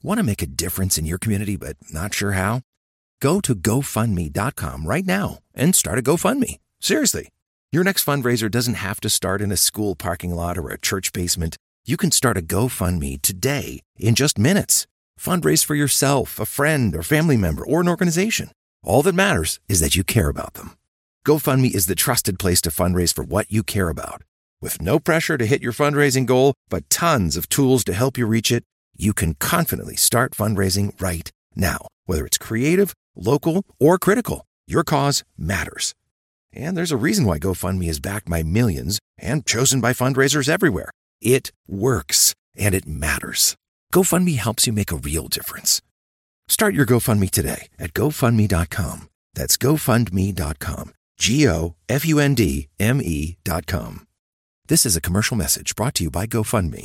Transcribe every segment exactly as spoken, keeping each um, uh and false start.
Want to make a difference in your community but not sure how? Go to go fund me dot com right now and start a GoFundMe. Seriously. Your next fundraiser doesn't have to start in a school parking lot or a church basement. You can start a GoFundMe today in just minutes. Fundraise for yourself, a friend, or family member, or an organization. All that matters is that you care about them. GoFundMe is the trusted place to fundraise for what you care about. With no pressure to hit your fundraising goal, but tons of tools to help you reach it, you can confidently start fundraising right now. Whether it's creative, local, or critical, your cause matters. And there's a reason why GoFundMe is backed by millions and chosen by fundraisers everywhere. It works, and it matters. GoFundMe helps you make a real difference. Start your GoFundMe today at go fund me dot com. That's go fund me dot com. G O F U N D M E dot com. This is a commercial message brought to you by GoFundMe.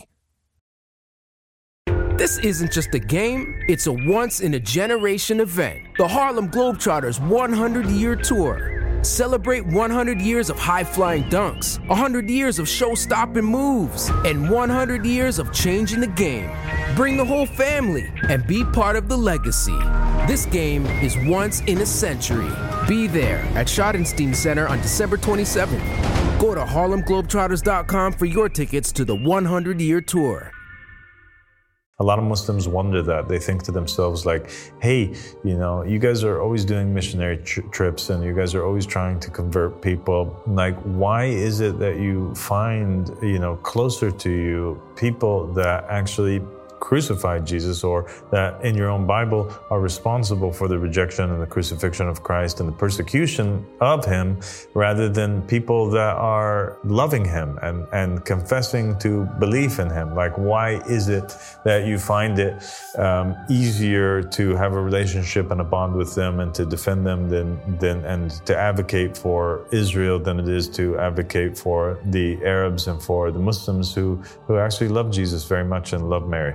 This isn't just a game, it's a once-in-a-generation event. The Harlem Globetrotters one hundred year Tour. Celebrate one hundred years of high-flying dunks, one hundred years of show-stopping moves, and one hundred years of changing the game. Bring the whole family and be part of the legacy. This game is once in a century. Be there at Schottenstein Center on December twenty-seventh. Go to harlem globetrotters dot com for your tickets to the one hundred year Tour. A lot of Muslims wonder that. They think to themselves like, hey, you know, you guys are always doing missionary tr- trips and you guys are always trying to convert people. Like, why is it that you find, you know, closer to you people that actually crucified Jesus, or that in your own Bible are responsible for the rejection and the crucifixion of Christ and the persecution of him, rather than people that are loving him and, and confessing to belief in him? Like, why is it that you find it um, easier to have a relationship and a bond with them and to defend them than, than and to advocate for Israel than it is to advocate for the Arabs and for the Muslims who, who actually love Jesus very much and love Mary?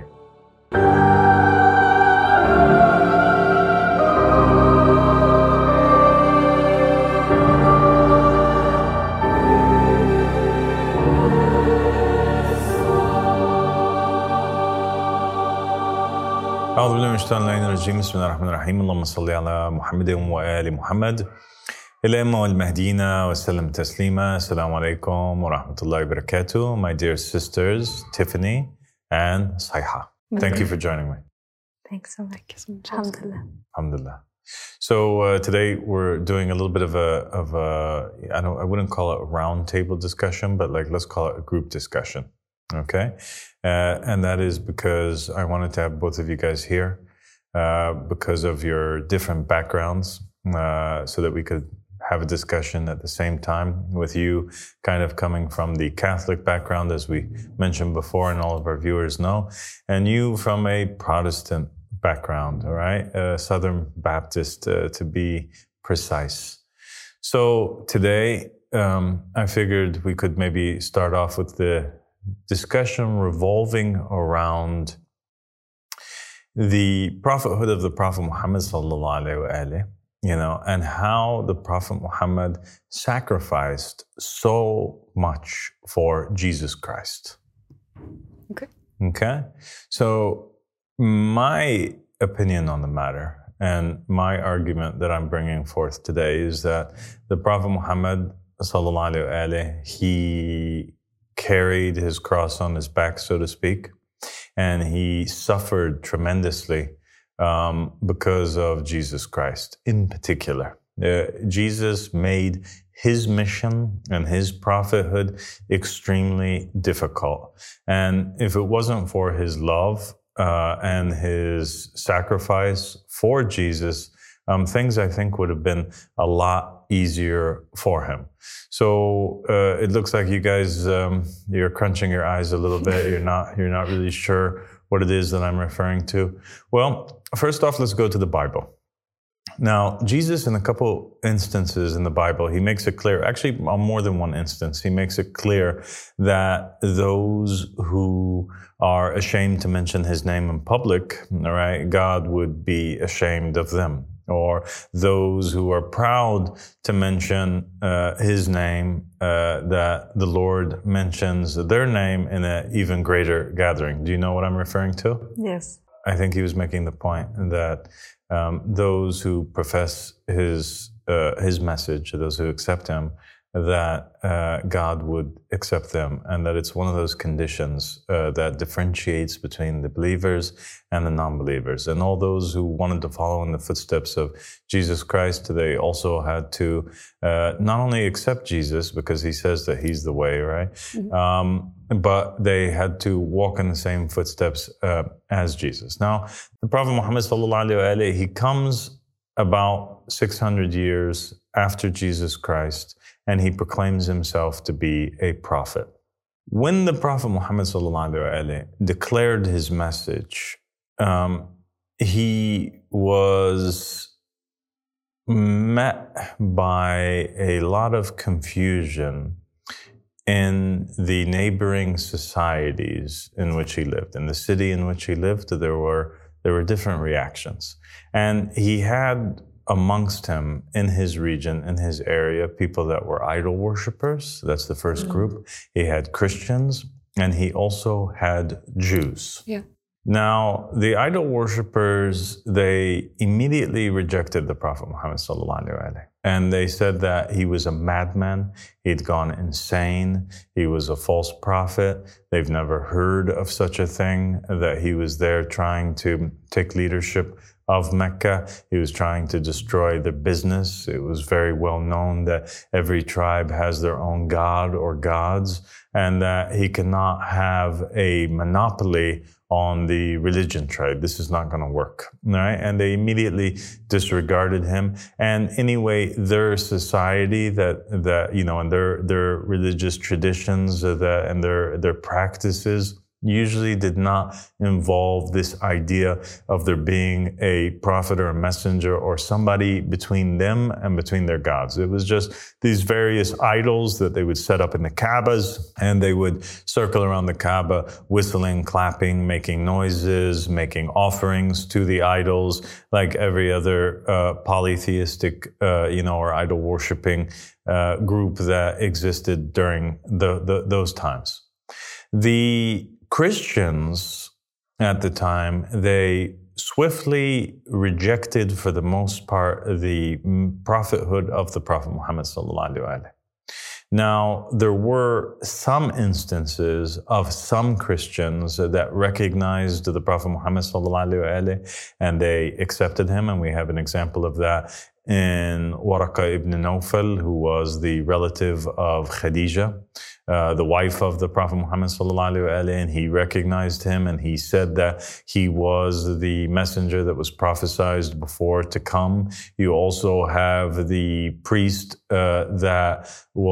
أعوذ بالله من الشيطان الرجيم بسم الله الرحمن الرحيم اللهم صل على محمد وآل محمد الأئمة والمهديين وسلم تسليما. Assalamu alaikum wa rahmatullahi wa barakatuh. My dear sisters, Tiffany and Saiha. Thank you for joining me. Thanks so much. Alhamdulillah. Alhamdulillah. So uh, today we're doing a little bit of a, of a, I don't, I wouldn't call it a round table discussion, but like, let's call it a group discussion. Okay. Uh, and that is because I wanted to have both of you guys here, uh, because of your different backgrounds, uh, so that we could have a discussion at the same time, with you kind of coming from the Catholic background, as we mentioned before, and all of our viewers know, and you from a Protestant background, all right? Uh, Southern Baptist, uh, to be precise. So today, um, I figured we could maybe start off with the discussion revolving around the prophethood of the Prophet Muhammad sallallahu alaihi wasallam, you know, and how the Prophet Muhammad sacrificed so much for Jesus Christ. Okay. Okay. So my opinion on the matter and my argument that I'm bringing forth today is that the Prophet Muhammad sallallahu alaihi wasallam, he carried his cross on his back, so to speak, and he suffered tremendously um, because of Jesus Christ in particular. Uh, Jesus made his mission and his prophethood extremely difficult. And if it wasn't for his love uh, and his sacrifice for Jesus, um, things I think would have been a lot easier for him. So uh, it looks like you guys, um, you're crunching your eyes a little bit. You're not, you're not really sure what it is that I'm referring to. Well, first off, let's go to the Bible. Now, Jesus, in a couple instances in the Bible, he makes it clear, actually on more than one instance, he makes it clear that those who are ashamed to mention his name in public, all right, God would be ashamed of them. Or those who are proud to mention uh, his name, uh, that the Lord mentions their name in an even greater gathering. Do you know what I'm referring to? Yes. I think he was making the point that um, those who profess his uh, his message, those who accept him, that uh, God would accept them, and that it's one of those conditions uh, that differentiates between the believers and the non-believers. And all those who wanted to follow in the footsteps of Jesus Christ, they also had to uh, not only accept Jesus, because he says that he's the way, right? Mm-hmm. Um, but they had to walk in the same footsteps uh, as Jesus. Now, the Prophet Muhammad sallallahu alaihi wasallam, he comes about six hundred years after Jesus Christ, and he proclaims himself to be a prophet. When the Prophet Muhammad sallallahu alaihi wasallam declared his message, um, he was met by a lot of confusion in the neighboring societies in which he lived. In the city in which he lived, there were there were different reactions. And he had amongst him in his region, in his area, people that were idol worshippers. That's the first mm-hmm. group. He had Christians, and he also had Jews. Yeah. Now, the idol worshippers, they immediately rejected the Prophet Muhammad sallallahu alaihi wasallam. And they said that he was a madman, he'd gone insane, he was a false prophet, they've never heard of such a thing, that he was there trying to take leadership of Mecca. He was trying to destroy their business. It was very well known that every tribe has their own god or gods, and that he cannot have a monopoly on the religion trade. This is not going to work, right? And they immediately disregarded him. And anyway, their society that, that, you know, and their, their religious traditions that, and their, their practices usually did not involve this idea of there being a prophet or a messenger or somebody between them and between their gods. It was just these various idols that they would set up in the Kaabas, and they would circle around the Kaaba, whistling, clapping, making noises, making offerings to the idols, like every other uh, polytheistic, uh, you know, or idol worshipping uh, group that existed during the, the, those times. The Christians at the time, they swiftly rejected, for the most part, the prophethood of the Prophet Muhammad sallallahu alaihi wasallam. Now, there were some instances of some Christians that recognized the Prophet Muhammad sallallahu alaihi wasallam, and they accepted him, and we have an example of that in Waraqa ibn Nawfal, who was the relative of Khadija, uh, the wife of the Prophet Muhammad sallallahu alaihi wasallam, and he recognized him, and he said that he was the messenger that was prophesied before to come. You also have the priest uh, that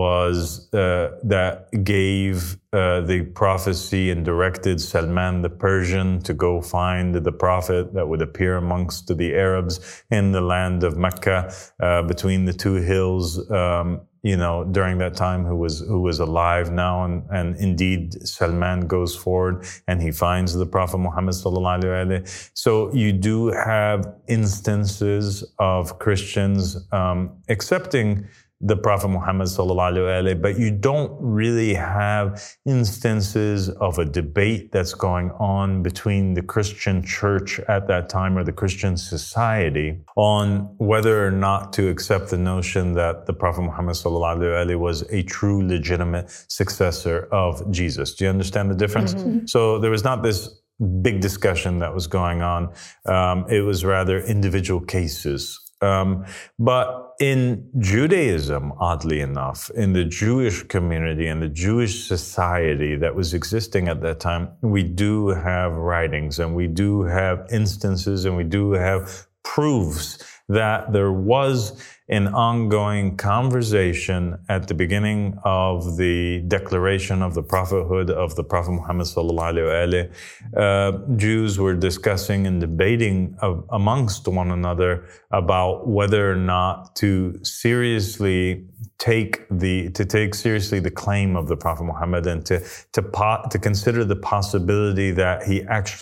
was uh, that gave uh, the prophecy and directed Salman the Persian to go find the prophet that would appear amongst the Arabs in the land of Mecca, uh, between the two hills. Um, you know, during that time, who was who was alive now, and, and indeed Salman goes forward and he finds the Prophet Muhammad sallallahu alaihi wasallam. So you do have instances of Christians um, accepting the Prophet Muhammad sallallahu alaihi wasallam, but you don't really have instances of a debate that's going on between the Christian church at that time, or the Christian society, on whether or not to accept the notion that the Prophet Muhammad sallallahu alaihi wasallam was a true, legitimate successor of Jesus. Do you understand the difference? Mm-hmm. So there was not this big discussion that was going on. Um, it was rather individual cases. Um, but in Judaism, oddly enough, in the Jewish community and the Jewish society that was existing at that time, we do have writings, and we do have instances, and we do have proofs that there was an ongoing conversation at the beginning of the declaration of the prophethood of the Prophet Muhammad sallallahu alaihi wasallam. Uh, Jews were discussing and debating uh, amongst one another about whether or not to seriously take the to take seriously the claim of the Prophet Muhammad, and to to po- to consider the possibility that he actually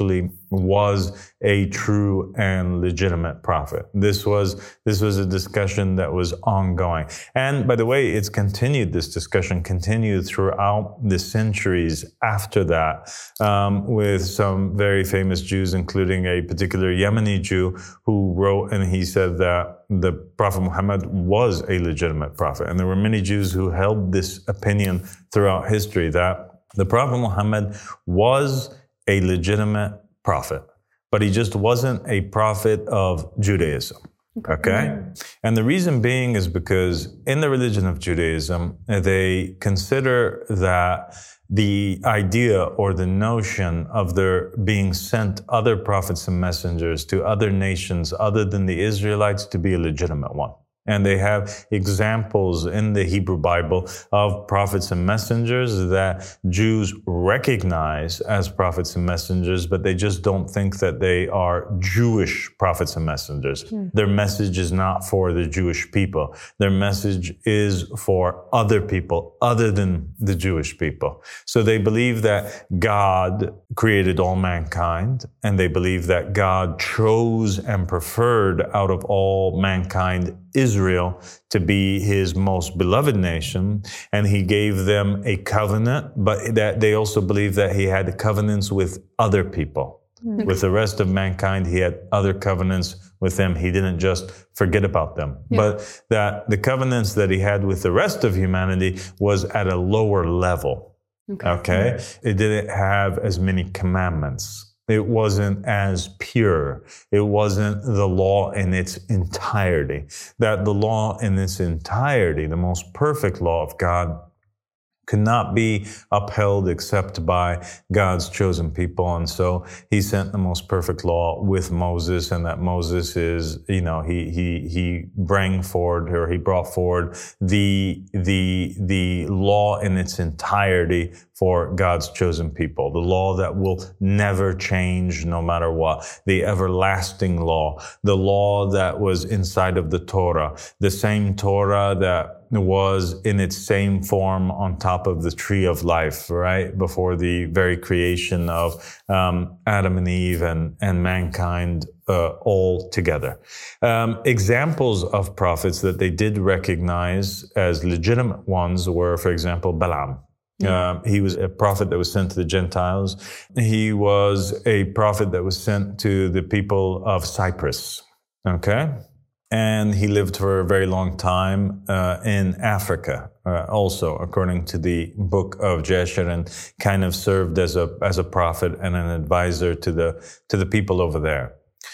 was a true and legitimate prophet. This was this was a discussion that was ongoing. And by the way, it's continued, this discussion continued throughout the centuries after that, um, with some very famous Jews, including a particular Yemeni Jew who wrote, and he said that the Prophet Muhammad was a legitimate prophet. And there were many Jews who held this opinion throughout history, that the Prophet Muhammad was a legitimate prophet, but he just wasn't a prophet of Judaism. Okay? And the reason being is because in the religion of Judaism, they consider that the idea or the notion of there being sent other prophets and messengers to other nations other than the Israelites to be a legitimate one. And they have examples in the Hebrew Bible of prophets and messengers that Jews recognize as prophets and messengers, but they just don't think that they are Jewish prophets and messengers. Mm. Their message is not for the Jewish people. Their message is for other people other than the Jewish people. So they believe that God created all mankind, and they believe that God chose and preferred out of all mankind Israel to be his most beloved nation, and he gave them a covenant, but that they also believe that he had covenants with other people. Mm-hmm. With the rest of mankind, he had other covenants with them. He didn't just forget about them. Yeah. But that the covenants that he had with the rest of humanity was at a lower level. Okay? okay? Mm-hmm. It didn't have as many commandments. It wasn't as pure. It wasn't the law in its entirety. That the law in its entirety, the most perfect law of God, could not be upheld except by God's chosen people. And so he sent the most perfect law with Moses, and that Moses is, you know, he, he, he bring forward, or he brought forward the, the, the law in its entirety for God's chosen people. The law that will never change no matter what. The everlasting law. The law that was inside of the Torah. The same Torah that was in its same form on top of the tree of life, right? Before the very creation of um, Adam and Eve and, and mankind uh, all together. Um, examples of prophets that they did recognize as legitimate ones were, for example, Balaam. Uh, he was a prophet that was sent to the Gentiles. He was a prophet that was sent to the people of Cyprus. Okay? And he lived for a very long time uh, in Africa, uh, also, according to the book of Jasher, and kind of served as a as a prophet and an advisor to the to the people over there.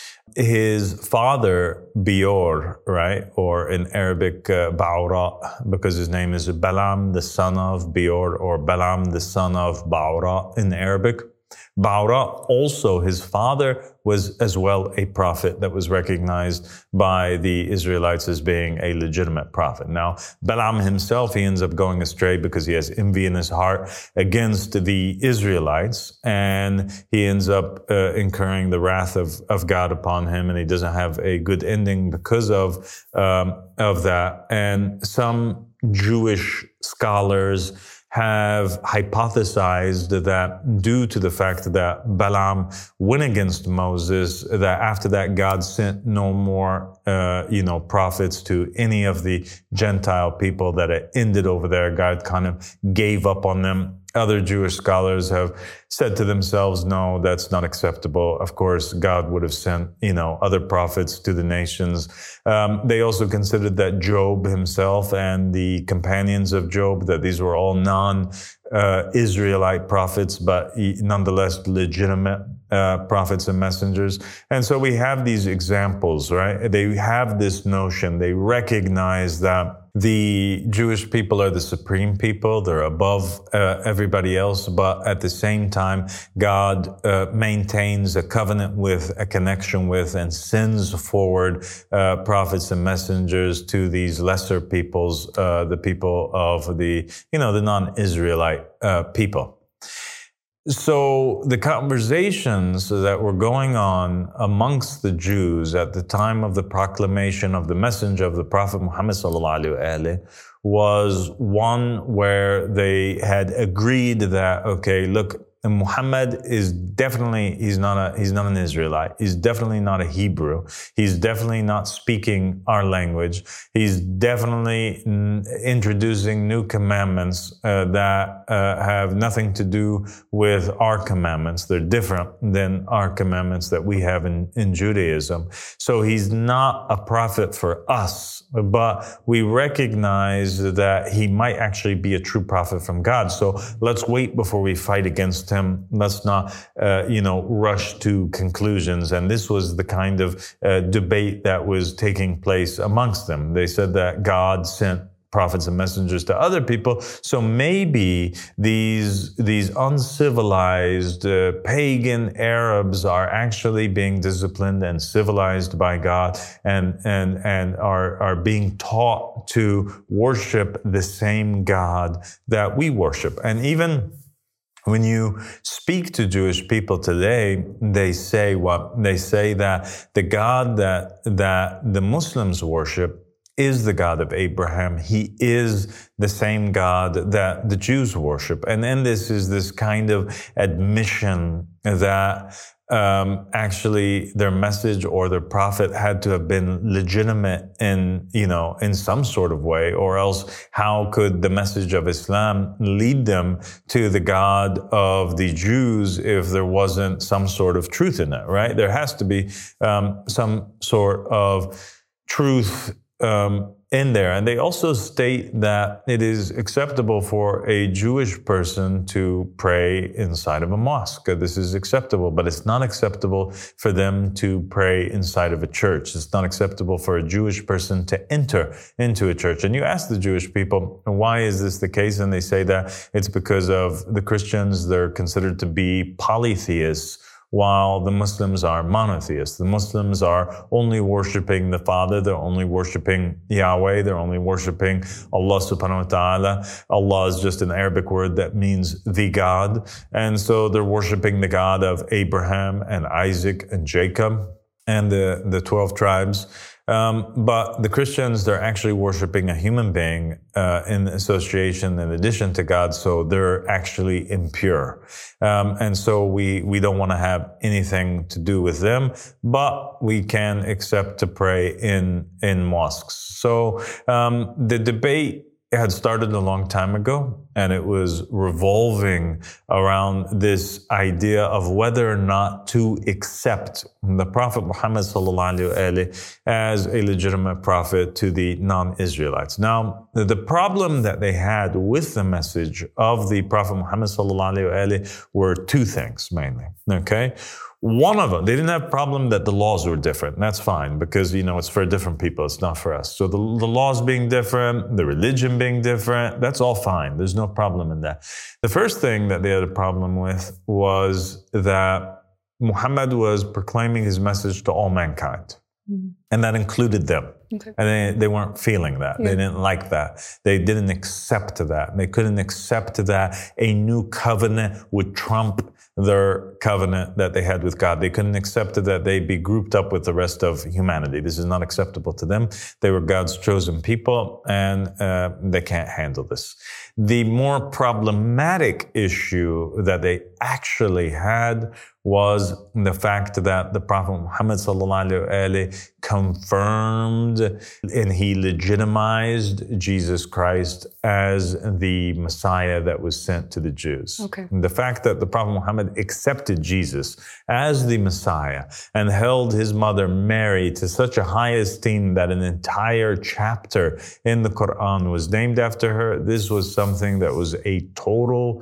His father, Beor, right, or in Arabic, uh, Ba'ura, because his name is Balaam, the son of Beor, or Balaam, the son of Ba'ura in Arabic. Ba'ura, also his father, was as well a prophet that was recognized by the Israelites as being a legitimate prophet. Now, Balaam himself, he ends up going astray because he has envy in his heart against the Israelites, and he ends up uh, incurring the wrath of, of God upon him, and he doesn't have a good ending because of, um, of that. And some Jewish scholars have hypothesized that due to the fact that Balaam went against Moses, that after that God sent no more, uh, you know, prophets to any of the Gentile people, that it ended over there. God kind of gave up on them. Other Jewish scholars have said to themselves, no, that's not acceptable. Of course, God would have sent, you know, other prophets to the nations. Um, they also considered that Job himself and the companions of Job, that these were all non-Israelite uh, prophets, but nonetheless legitimate uh, prophets and messengers. And so we have these examples, right? They have this notion. They recognize that the Jewish people are the supreme people. They're above uh, everybody else. But at the same time, God uh, maintains a covenant with, a connection with, and sends forward uh, prophets and messengers to these lesser peoples, uh, the people of the, you know, the non-Israelite uh, people. So the conversations that were going on amongst the Jews at the time of the proclamation of the messenger of the Prophet Muhammad sallallahu alaihi wasallam was one where they had agreed that, okay, look, And Muhammad is definitely, he's not a, he's not an Israelite. He's definitely not a Hebrew. He's definitely not speaking our language. He's definitely n- introducing new commandments uh, that uh, have nothing to do with our commandments. They're different than our commandments that we have in, in Judaism. So he's not a prophet for us, but we recognize that he might actually be a true prophet from God. So let's wait before we fight against him. Let's not, uh, you know, rush to conclusions. And this was the kind of uh, debate that was taking place amongst them. They said that God sent prophets and messengers to other people. So maybe these, these uncivilized uh, pagan Arabs are actually being disciplined and civilized by God and, and, and are, are being taught to worship the same God that we worship. And even when you speak to Jewish people today, they say what? They say that the God that, that the Muslims worship is the God of Abraham. He is the same God that the Jews worship. And then this is this kind of admission that um, actually their message or their prophet had to have been legitimate in, you know, in some sort of way, or else how could the message of Islam lead them to the God of the Jews if there wasn't some sort of truth in it, right? There has to be um, some sort of truth um, in there. And they also state that it is acceptable for a Jewish person to pray inside of a mosque. This is acceptable, but it's not acceptable for them to pray inside of a church. It's not acceptable for a Jewish person to enter into a church. And you ask the Jewish people, why is this the case? And they say that it's because of the Christians. They're considered to be polytheists, while the Muslims are monotheists. The Muslims are only worshiping the Father. They're only worshiping Yahweh. They're only worshiping Allah subhanahu wa ta'ala. Allah is just an Arabic word that means the God. And so they're worshiping the God of Abraham and Isaac and Jacob and the, the twelve tribes. Um, but the Christians, they're actually worshiping a human being uh, in association in addition to God, so they're actually impure. Um, and so we, we don't want to have anything to do with them, but we can accept to pray in, in mosques. So um, the debate had started a long time ago, and it was revolving around this idea of whether or not to accept the Prophet Muhammad sallallahu alaihi wasallam as a legitimate prophet to the non-Israelites. Now, the problem that they had with the message of the Prophet Muhammad sallallahu alaihi wasallam were two things mainly. Okay. One of them, they didn't have a problem that the laws were different. That's fine because, you know, it's for different people. It's not for us. So the, the laws being different, the religion being different, that's all fine. There's no problem in that. The first thing that they had a problem with was that Muhammad was proclaiming his message to all mankind. Mm-hmm. And that included them. Okay. And they, they weren't feeling that. Yeah. They didn't like that. They didn't accept that. They couldn't accept that a new covenant would trump their covenant that they had with God. They couldn't accept that they be grouped up with the rest of humanity. This is not acceptable to them. They were God's chosen people, and uh, they can't handle this. The more problematic issue that they actually had was the fact that the Prophet Muhammad sallallahu alaihi wasallam confirmed and he legitimized Jesus Christ as the Messiah that was sent to the Jews. Okay. And the fact that the Prophet Muhammad accepted Jesus as the Messiah and held his mother Mary to such a high esteem that an entire chapter in the Quran was named after her, this was something that was a total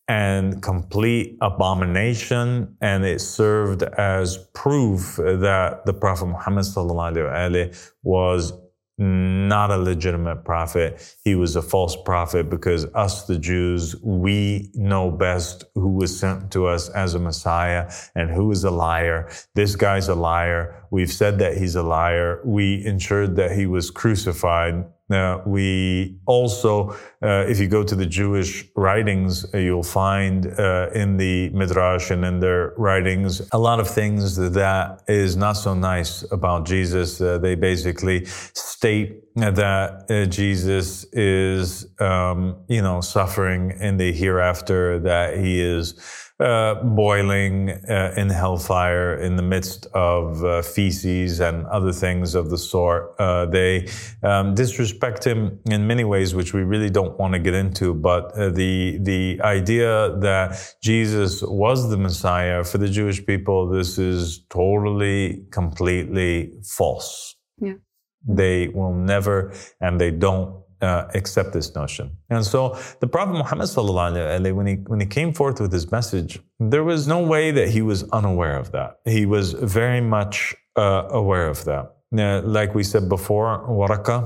and complete abomination, and it served as proof that the Prophet Muhammad sallallahu alaihi wasallam was not a legitimate prophet. He was a false prophet because us, the Jews, we know best who was sent to us as a Messiah and who is a liar. This guy's a liar. We've said that he's a liar. We ensured that he was crucified. Uh, we also, uh, if you go to the Jewish writings, uh, you'll find uh, in the Midrash and in their writings a lot of things that is not so nice about Jesus. Uh, they basically state that uh, Jesus is, um, you know, suffering in the hereafter, that he is uh, boiling uh, in hellfire in the midst of uh, feces and other things of the sort. Uh, they um, disrespect him in many ways, which we really don't want to get into. But uh, the the idea that Jesus was the Messiah for the Jewish people, this is totally, completely false. Yeah. They will never, and they don't Uh, accept this notion. And so the Prophet Muhammad sallallahu alaihi wasallam, when he when he came forth with his message, there was no way that he was unaware of that. He was very much uh, aware of that. Now, like we said before, Waraka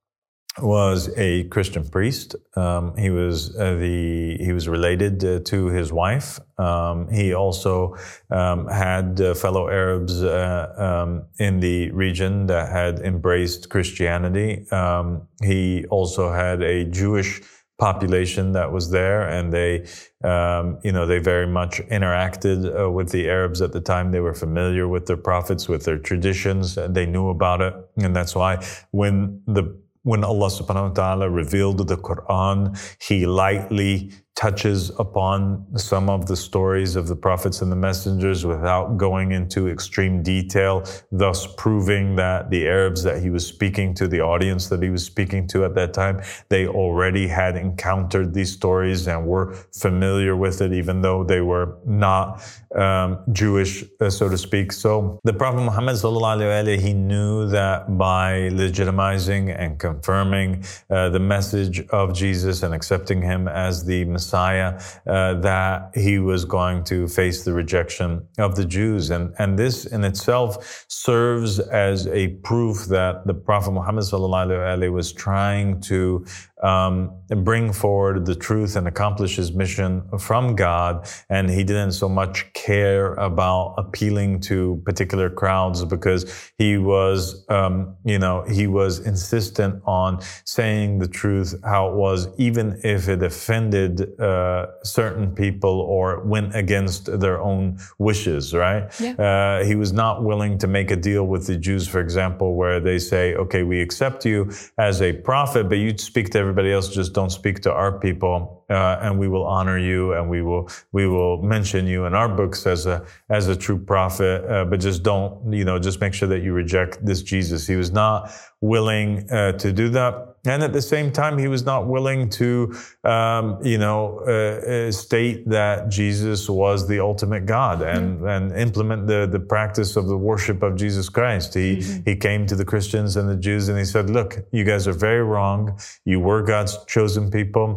was a Christian priest. Um, he was uh, the he was related uh, to his wife. Um, he also um, had uh, fellow Arabs uh, um, in the region that had embraced Christianity. Um, he also had a Jewish population that was there, and they, um, you know, they very much interacted uh, with the Arabs at the time. They were familiar with their prophets, with their traditions. They knew about it, and that's why when the When Allah subhanahu wa ta'ala revealed the Quran, He lightly touches upon some of the stories of the prophets and the messengers without going into extreme detail, thus proving that the Arabs that He was speaking to, the audience that He was speaking to at that time, they already had encountered these stories and were familiar with it, even though they were not um, Jewish, uh, so to speak. So the Prophet Muhammad sallallahu alaihi wasallam, he knew that by legitimizing and confirming uh, the message of Jesus and accepting Him as the Messiah, uh, that he was going to face the rejection of the Jews. And, and this in itself serves as a proof that the Prophet Muhammad sallallahu alaihi wasallam was trying to um, bring forward the truth and accomplish his mission from God. And he didn't so much care about appealing to particular crowds, because he was, um, you know, he was insistent on saying the truth how it was, even if it offended uh, certain people or went against their own wishes, right? Yeah. Uh, he was not willing to make a deal with the Jews, for example, where they say, okay, we accept you as a prophet, but you speak to everybody else, just don't speak to our people, uh, and we will honor you, and we will we will mention you in our books as a as a true prophet, uh, but just don't, you know, just make sure that you reject this Jesus. He was not willing uh, to do that. And at the same time, he was not willing to, um, you know, uh, uh, state that Jesus was the ultimate God and, mm-hmm. and implement the, the practice of the worship of Jesus Christ. He, mm-hmm. he came to the Christians and the Jews and he said, look, you guys are very wrong. You were God's chosen people,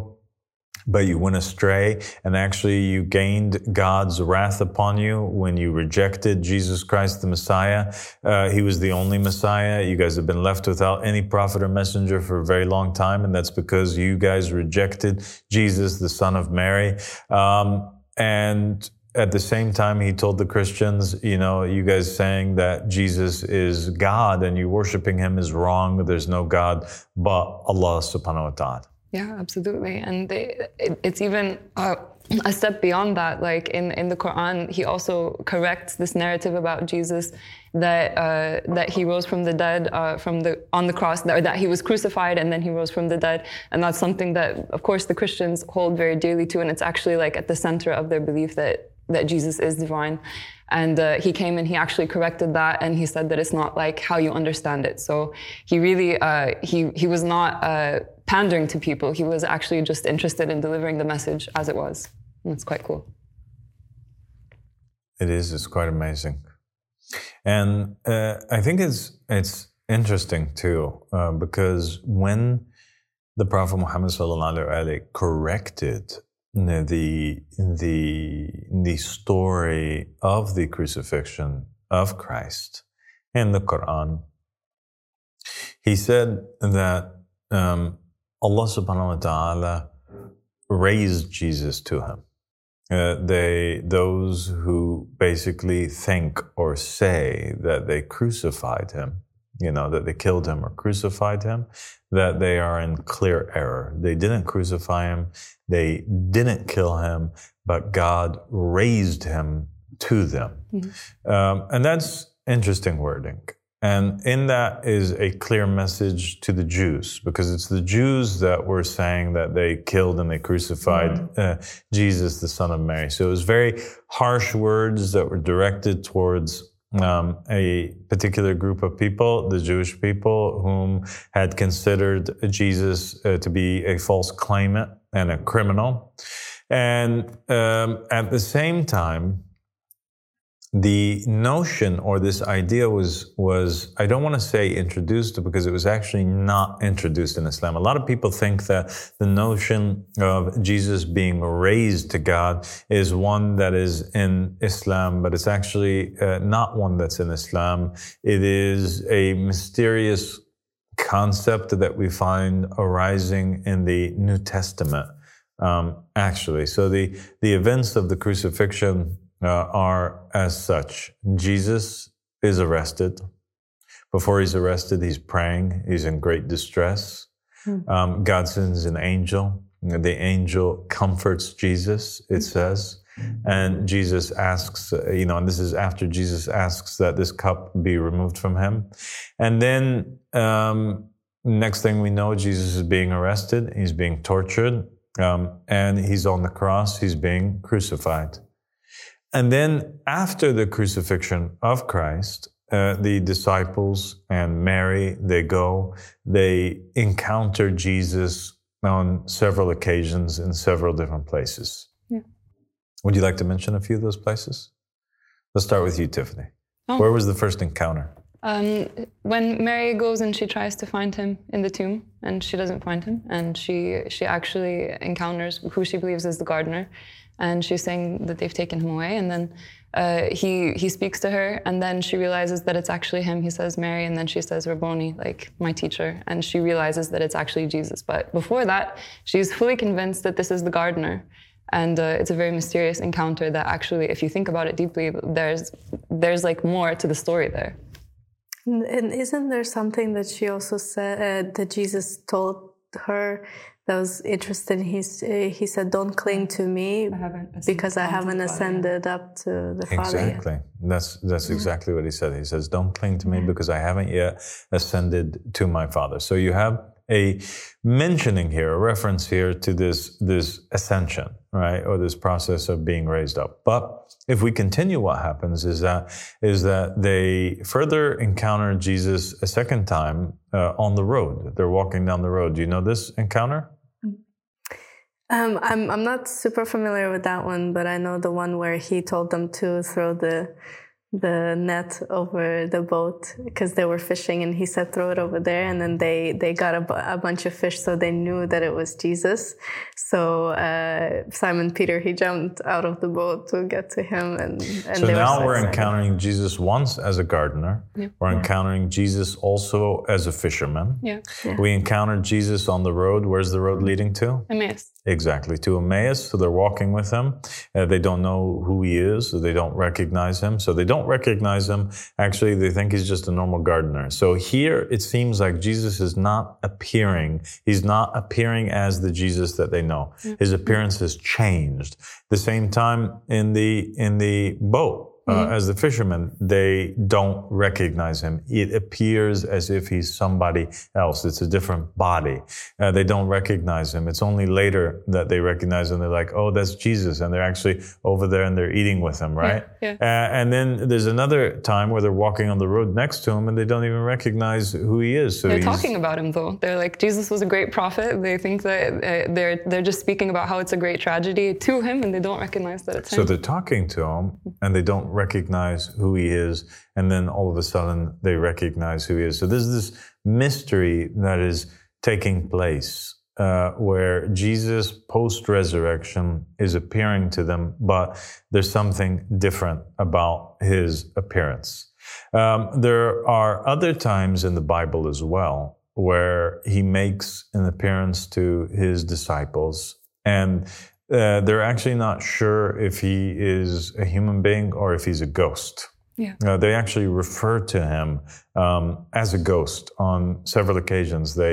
but you went astray, and actually you gained God's wrath upon you when you rejected Jesus Christ, the Messiah. Uh, he was the only Messiah. You guys have been left without any prophet or messenger for a very long time, and that's because you guys rejected Jesus, the Son of Mary. Um, and at the same time, he told the Christians, you know, you guys saying that Jesus is God and you worshiping him is wrong. There's no God but Allah subhanahu wa ta'ala. Yeah, absolutely. And they, it, it's even uh, a step beyond that. Like in, in the Quran, he also corrects this narrative about Jesus that uh, that he rose from the dead uh, from the on the cross, or that he was crucified and then he rose from the dead. And that's something that, of course, the Christians hold very dearly to, and it's actually like at the center of their belief that that Jesus is divine. And uh, he came and he actually corrected that, and he said that it's not like how you understand it. So he really, uh, he he was not uh, pandering to people. He was actually just interested in delivering the message as it was. And it's quite cool. It is. It's quite amazing. And uh, I think it's it's interesting too, uh, because when the Prophet Muhammad sallallahu alaihi wasallam corrected the the the story of the crucifixion of Christ in the Quran, he said that um, Allah subhanahu wa ta'ala raised Jesus to him. Uh, they those who basically think or say that they crucified him, you know, that they killed him or crucified him, that they are in clear error. They didn't crucify him, they didn't kill him, but God raised him to them. Mm-hmm. Um, and that's interesting wording. And in that is a clear message to the Jews, because it's the Jews that were saying that they killed and they crucified mm-hmm. uh, Jesus, the son of Mary. So it was very harsh words that were directed towards um, a particular group of people, the Jewish people, whom had considered Jesus uh, to be a false claimant and a criminal. And um, at the same time, the notion or this idea was, was I don't want to say introduced, because it was actually not introduced in Islam. A lot of people think that the notion of Jesus being raised to God is one that is in Islam, but it's actually uh, not one that's in Islam. It is a mysterious concept that we find arising in the New Testament, um, actually. So the, the events of the crucifixion Uh, are as such. Jesus is arrested. Before he's arrested, he's praying. He's in great distress. Mm. Um, God sends an angel. The angel comforts Jesus, it says. And Jesus asks, you know, and this is after Jesus asks that this cup be removed from him. And then um, next thing we know, Jesus is being arrested. He's being tortured. Um, and he's on the cross. He's being crucified. And then after the crucifixion of Christ, uh, the disciples and Mary, they go, they encounter Jesus on several occasions in several different places. Yeah. Would you like to mention a few of those places? Let's start with you, Tiffany. Oh. Where was the first encounter? Um, when Mary goes and she tries to find him in the tomb, and she doesn't find him, and she she actually encounters who she believes is the gardener. And she's saying that they've taken him away, and then uh, he he speaks to her, and then she realizes that it's actually him. He says Mary, and then she says Rabboni, like my teacher, and she realizes that it's actually Jesus. But before that, she's fully convinced that this is the gardener, and uh, it's a very mysterious encounter that actually, if you think about it deeply, there's there's like more to the story there. And isn't there something that she also said uh, that Jesus told her? That was interesting. He's, uh, he said, don't cling to me I because I haven't ascended up to the Father yet. Exactly. That's, that's mm-hmm. exactly what he said. He says, don't cling to me yeah. because I haven't yet ascended to my Father. So you have a mentioning here, a reference here to this, this ascension, right? Or this process of being raised up. But if we continue, what happens is that, is that they further encounter Jesus a second time uh, on the road. They're walking down the road. Do you know this encounter? Um, I'm I'm not super familiar with that one, but I know the one where he told them to throw the the net over the boat because they were fishing, and he said throw it over there, and then they they got a, a bunch of fish, so they knew that it was Jesus. So uh, Simon Peter, he jumped out of the boat to get to him, and, and so they now were we're encountering Jesus once as a gardener. Yeah. We're yeah. encountering Jesus also as a fisherman. Yeah. yeah. We encountered Jesus on the road. Where's the road leading to? Emmaus. Exactly, to Emmaus. So they're walking with him. Uh, they don't know who he is, so they don't recognize him. So they don't recognize him. Actually, they think he's just a normal gardener. So here it seems like Jesus is not appearing. He's not appearing as the Jesus that they know. His appearance has changed. The same time in the in the boat. Uh, mm-hmm. As the fishermen, they don't recognize him. It appears as if he's somebody else. It's a different body. Uh, they don't recognize him. It's only later that they recognize him. They're like, oh, that's Jesus. And they're actually over there and they're eating with him, right? Yeah, yeah. Uh, and then there's another time where they're walking on the road next to him and they don't even recognize who he is. So they're he's... talking about him, though. They're like, Jesus was a great prophet. They think that uh, they're, they're just speaking about how it's a great tragedy to him, and they don't recognize that it's him. So they're talking to him and they don't recognize who he is, and then all of a sudden they recognize who he is. So there's this mystery that is taking place uh, where Jesus post-resurrection is appearing to them, but there's something different about his appearance. Um, there are other times in the Bible as well where he makes an appearance to his disciples, and Uh, they're actually not sure if he is a human being or if he's a ghost. Yeah. Uh, they actually refer to him um, as a ghost on several occasions. They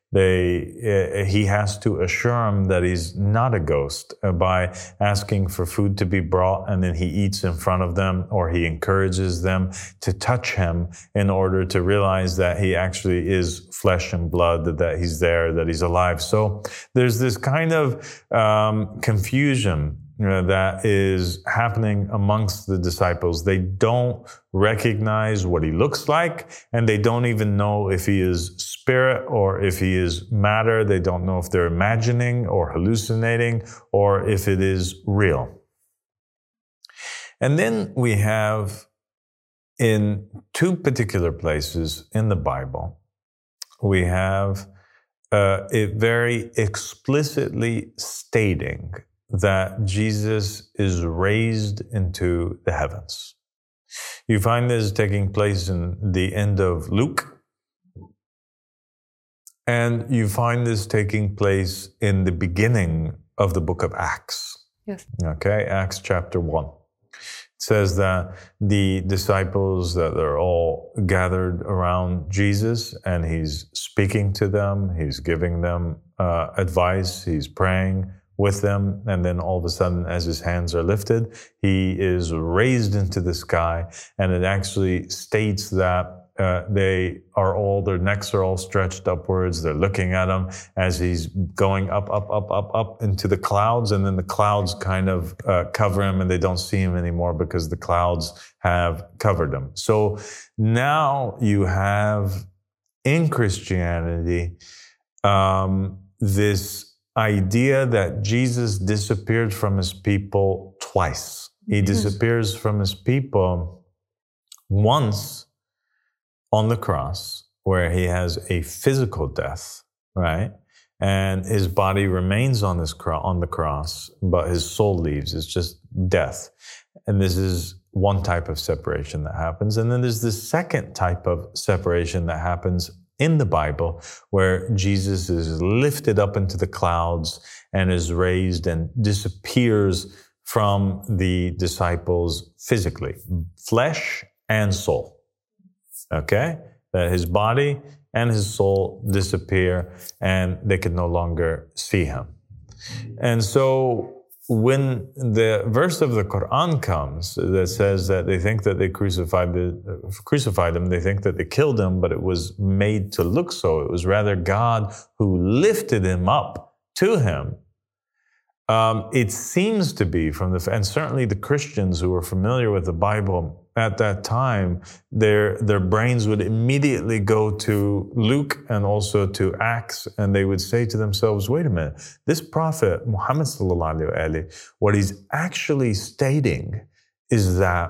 they uh, he has to assure him that he's not a ghost uh, by asking for food to be brought, and then he eats in front of them, or he encourages them to touch him in order to realize that he actually is flesh and blood, that he's there, that he's alive. So there's this kind of um, confusion You know, that is happening amongst the disciples. They don't recognize what he looks like, and they don't even know if he is spirit or if he is matter. They don't know if they're imagining or hallucinating or if it is real. And then we have in two particular places in the Bible, we have uh, it very explicitly stating that Jesus is raised into the heavens. You find this taking place in the end of Luke, and you find this taking place in the beginning of the book of Acts. Yes. Okay, Acts chapter one. It says that the disciples, that they're all gathered around Jesus, and he's speaking to them, he's giving them uh, advice, he's praying with them, and then all of a sudden, as his hands are lifted, he is raised into the sky, and it actually states that uh, they are all, their necks are all stretched upwards, they're looking at him as he's going up, up, up, up, up into the clouds, and then the clouds kind of uh, cover him, and they don't see him anymore because the clouds have covered him. So now you have, in Christianity, um, this idea that Jesus disappeared from his people twice. He disappears from his people once on the cross, where he has a physical death, right? And his body remains on this cro- on the cross, but his soul leaves. It's just death. And this is one type of separation that happens. And then there's the second type of separation that happens in the Bible, where Jesus is lifted up into the clouds and is raised and disappears from the disciples physically, flesh and soul. Okay? That his body and his soul disappear and they can no longer see him. And so when the verse of the Quran comes that says that they think that they crucified the uh, crucified him, they think that they killed him, but it was made to look so. It was rather God who lifted him up to him. Um, it seems to be from the, and certainly the Christians who were familiar with the Bible at that time, their their brains would immediately go to Luke and also to Acts, and they would say to themselves, wait a minute, this prophet, Muhammad sallallahu alaihi wasallam, what he's actually stating is that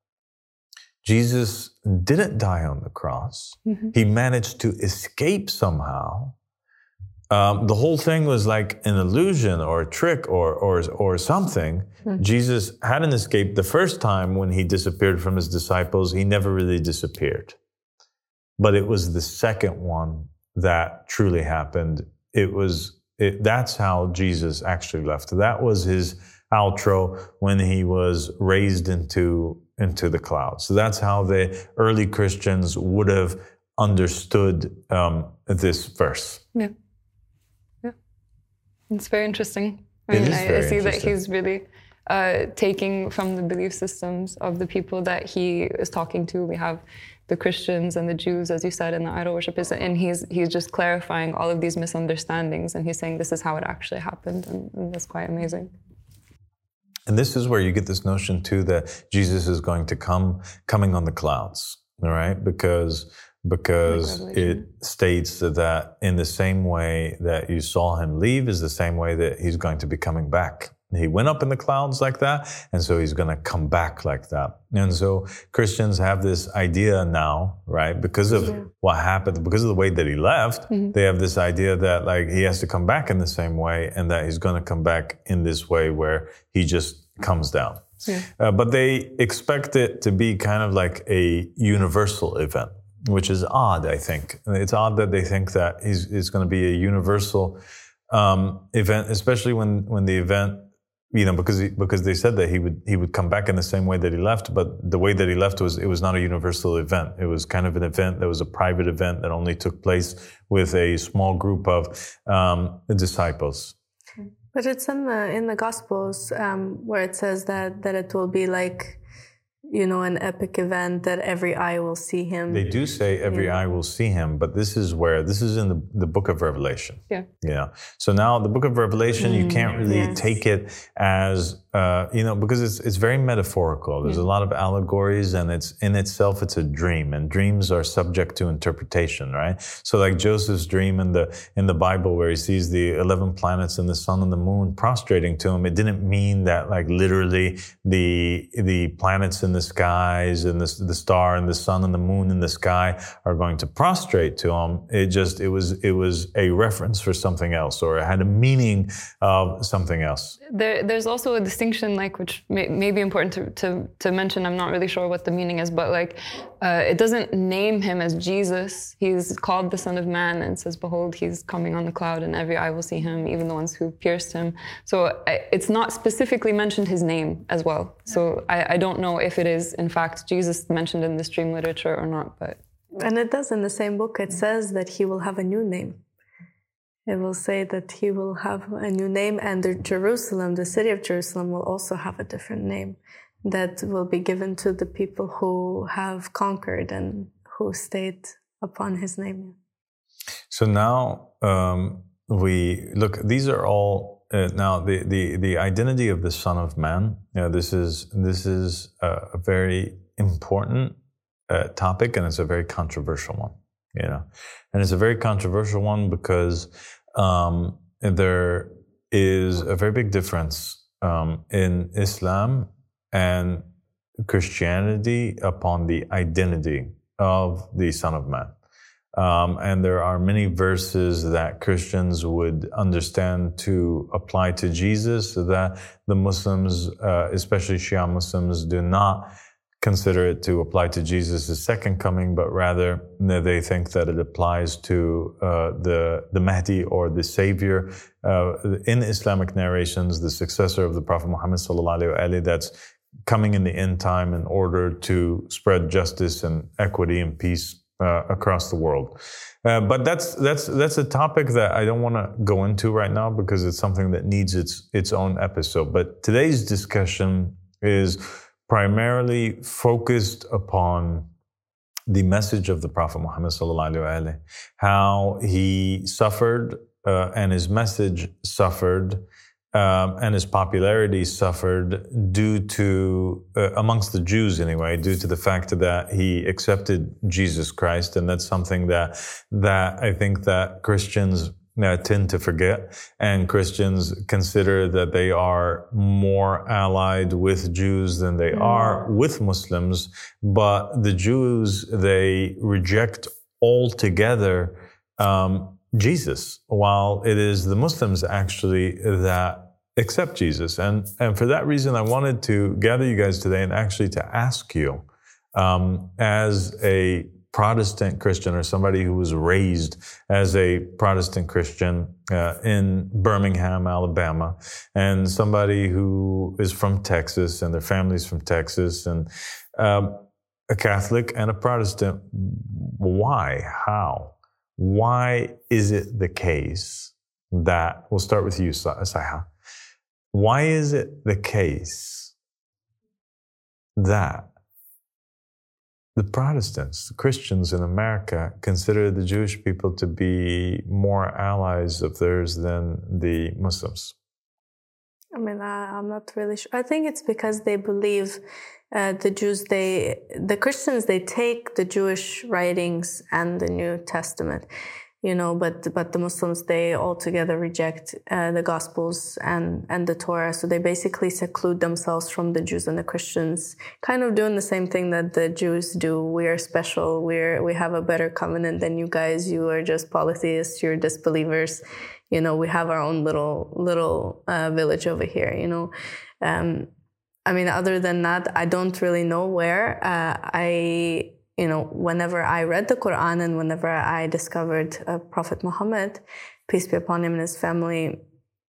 Jesus didn't die on the cross. Mm-hmm. He managed to escape somehow. Um, the whole thing was like an illusion or a trick or or or something. Mm-hmm. Jesus hadn't escaped the first time when he disappeared from his disciples. He never really disappeared. But it was the second one that truly happened. It was, it, that's how Jesus actually left. That was his outro when he was raised into, into the clouds. So that's how the early Christians would have understood um, this verse. Yeah. It's very interesting. I mean, I, I see that he's really uh, taking from the belief systems of the people that he is talking to. We have the Christians and the Jews, as you said, and the idol worshippers, and he's he's just clarifying all of these misunderstandings, and he's saying this is how it actually happened, and, and that's quite amazing. And this is where you get this notion too that Jesus is going to come, coming on the clouds, all right? Because because it states that in the same way that you saw him leave is the same way that he's going to be coming back. He went up in the clouds like that, and so he's going to come back like that. And so Christians have this idea now, right? Because of yeah. what happened, because of the way that he left, mm-hmm. they have this idea that like he has to come back in the same way, and that he's going to come back in this way where he just comes down. Yeah. Uh, but they expect it to be kind of like a universal event, which is odd, I think. It's odd that they think that he's, it's going to be a universal um, event, especially when, when the event, you know, because he, because they said that he would he would come back in the same way that he left, but the way that he left was it was not a universal event. It was kind of an event that was a private event that only took place with a small group of um, disciples. But it's in the in the Gospels um, where it says that that it will be like, you know, an epic event that every eye will see him. They do say every yeah. eye will see him, but this is where, this is in the, the book of Revelation. Yeah. Yeah. So now the book of Revelation, mm, you can't really yes. take it as, uh, you know, because it's it's very metaphorical. There's yeah. a lot of allegories, and it's in itself, it's a dream, and dreams are subject to interpretation, right? So like Joseph's dream in the in the Bible, where he sees the eleven planets and the sun and the moon prostrating to him, it didn't mean that like literally the the planets in the skies and the, the star and the sun and the moon in the sky are going to prostrate to him. It just, it was, it was a reference for something else, or it had a meaning of something else. There, there's also a distinction, like, which may, may be important to, to, to mention. I'm not really sure what the meaning is, but like, uh, it doesn't name him as Jesus. He's called the Son of Man and says, behold, he's coming on the cloud and every eye will see him, even the ones who pierced him. So I, it's not specifically mentioned his name as well. So I, I don't know if it is, in fact, Jesus mentioned in this dream literature or not, but... And it does in the same book. It says that he will have a new name. It will say that he will have a new name, and the Jerusalem, the city of Jerusalem, will also have a different name that will be given to the people who have conquered and who stayed upon his name. So now um, we look, these are all Uh, now, the, the, the identity of the Son of Man, you know, this is this is a, a very important uh, topic, and it's a very controversial one. You know, and it's a very controversial one because um, there is a very big difference um, in Islam and Christianity upon the identity of the Son of Man. Um, and there are many verses that Christians would understand to apply to Jesus that the Muslims, uh, especially Shia Muslims, do not consider it to apply to Jesus' second coming, but rather they think that it applies to uh, the, the Mahdi or the Savior. Uh, in Islamic narrations, the successor of the Prophet Muhammad sallallahu alaihi wasallam, that's coming in the end time in order to spread justice and equity and peace Uh, across the world. Uh, but that's that's that's a topic that I don't want to go into right now because it's something that needs its its own episode. But today's discussion is primarily focused upon the message of the Prophet Muhammad sallallahu alaihi wasallam, how he suffered uh, and his message suffered. Um, and his popularity suffered due to, uh, amongst the Jews anyway, due to the fact that he accepted Jesus Christ. And that's something that, that I think that Christians uh, tend to forget. And Christians consider that they are more allied with Jews than they mm. are with Muslims. But the Jews, they reject altogether um, Jesus, while it is the Muslims actually that accept Jesus. And, and for that reason, I wanted to gather you guys today and actually to ask you, um, as a Protestant Christian or somebody who was raised as a Protestant Christian uh, in Birmingham, Alabama, and somebody who is from Texas and their family's from Texas, and um, a Catholic and a Protestant, why? How? Why is it the case that, we'll start with you, Saiha. Why is it the case that the Protestants, the Christians in America, consider the Jewish people to be more allies of theirs than the Muslims? I mean, I, I'm not really sure. I think it's because they believe uh, the Jews, they, the Christians, they take the Jewish writings and the New Testament, you know, but but the Muslims, they altogether reject uh, the Gospels and, and the Torah. So they basically seclude themselves from the Jews and the Christians, kind of doing the same thing that the Jews do. We are special. We're we have a better covenant than you guys. You are just polytheists. You're disbelievers. You know, we have our own little little uh, village over here. You know, um, I mean, other than that, I don't really know where uh, I. You know, whenever I read the Quran and whenever I discovered uh, Prophet Muhammad, peace be upon him and his family,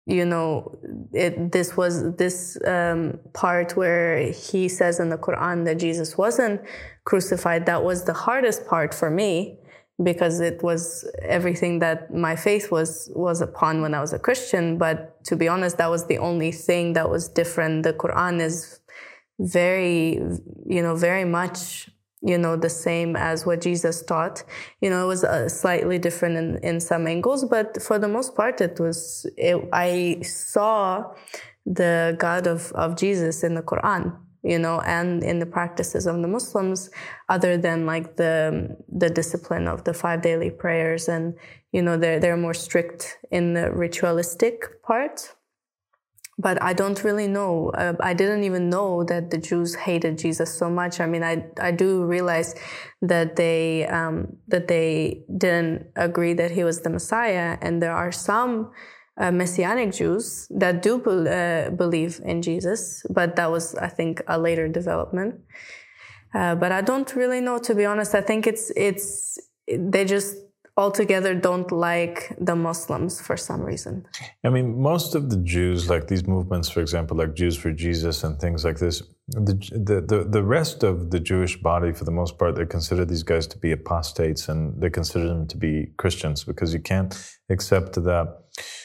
you know, it, this was this um, part where he says in the Quran that Jesus wasn't crucified. That was the hardest part for me, because it was everything that my faith was was upon when I was a Christian. But to be honest, that was the only thing that was different. The Quran is very, you know, very much, you know, the same as what Jesus taught. You know, it was uh, slightly different in, in some angles, but for the most part, it was, it, I saw the God of, of Jesus in the Quran, you know, and in the practices of the Muslims, other than like the the discipline of the five daily prayers. And, you know, they're, they're more strict in the ritualistic part. But I don't really know. Uh, I didn't even know that the Jews hated Jesus so much. I mean, I I do realize that they um, that they didn't agree that he was the Messiah, and there are some uh, Messianic Jews that do be- uh, believe in Jesus. But that was, I think, a later development. Uh, but I don't really know, to be honest. I think it's it's they just altogether don't like the Muslims for some reason. I mean, most of the Jews, like these movements, for example, like Jews for Jesus and things like this, the, the, the, the rest of the Jewish body, for the most part, they consider these guys to be apostates, and they consider them to be Christians, because you can't accept that,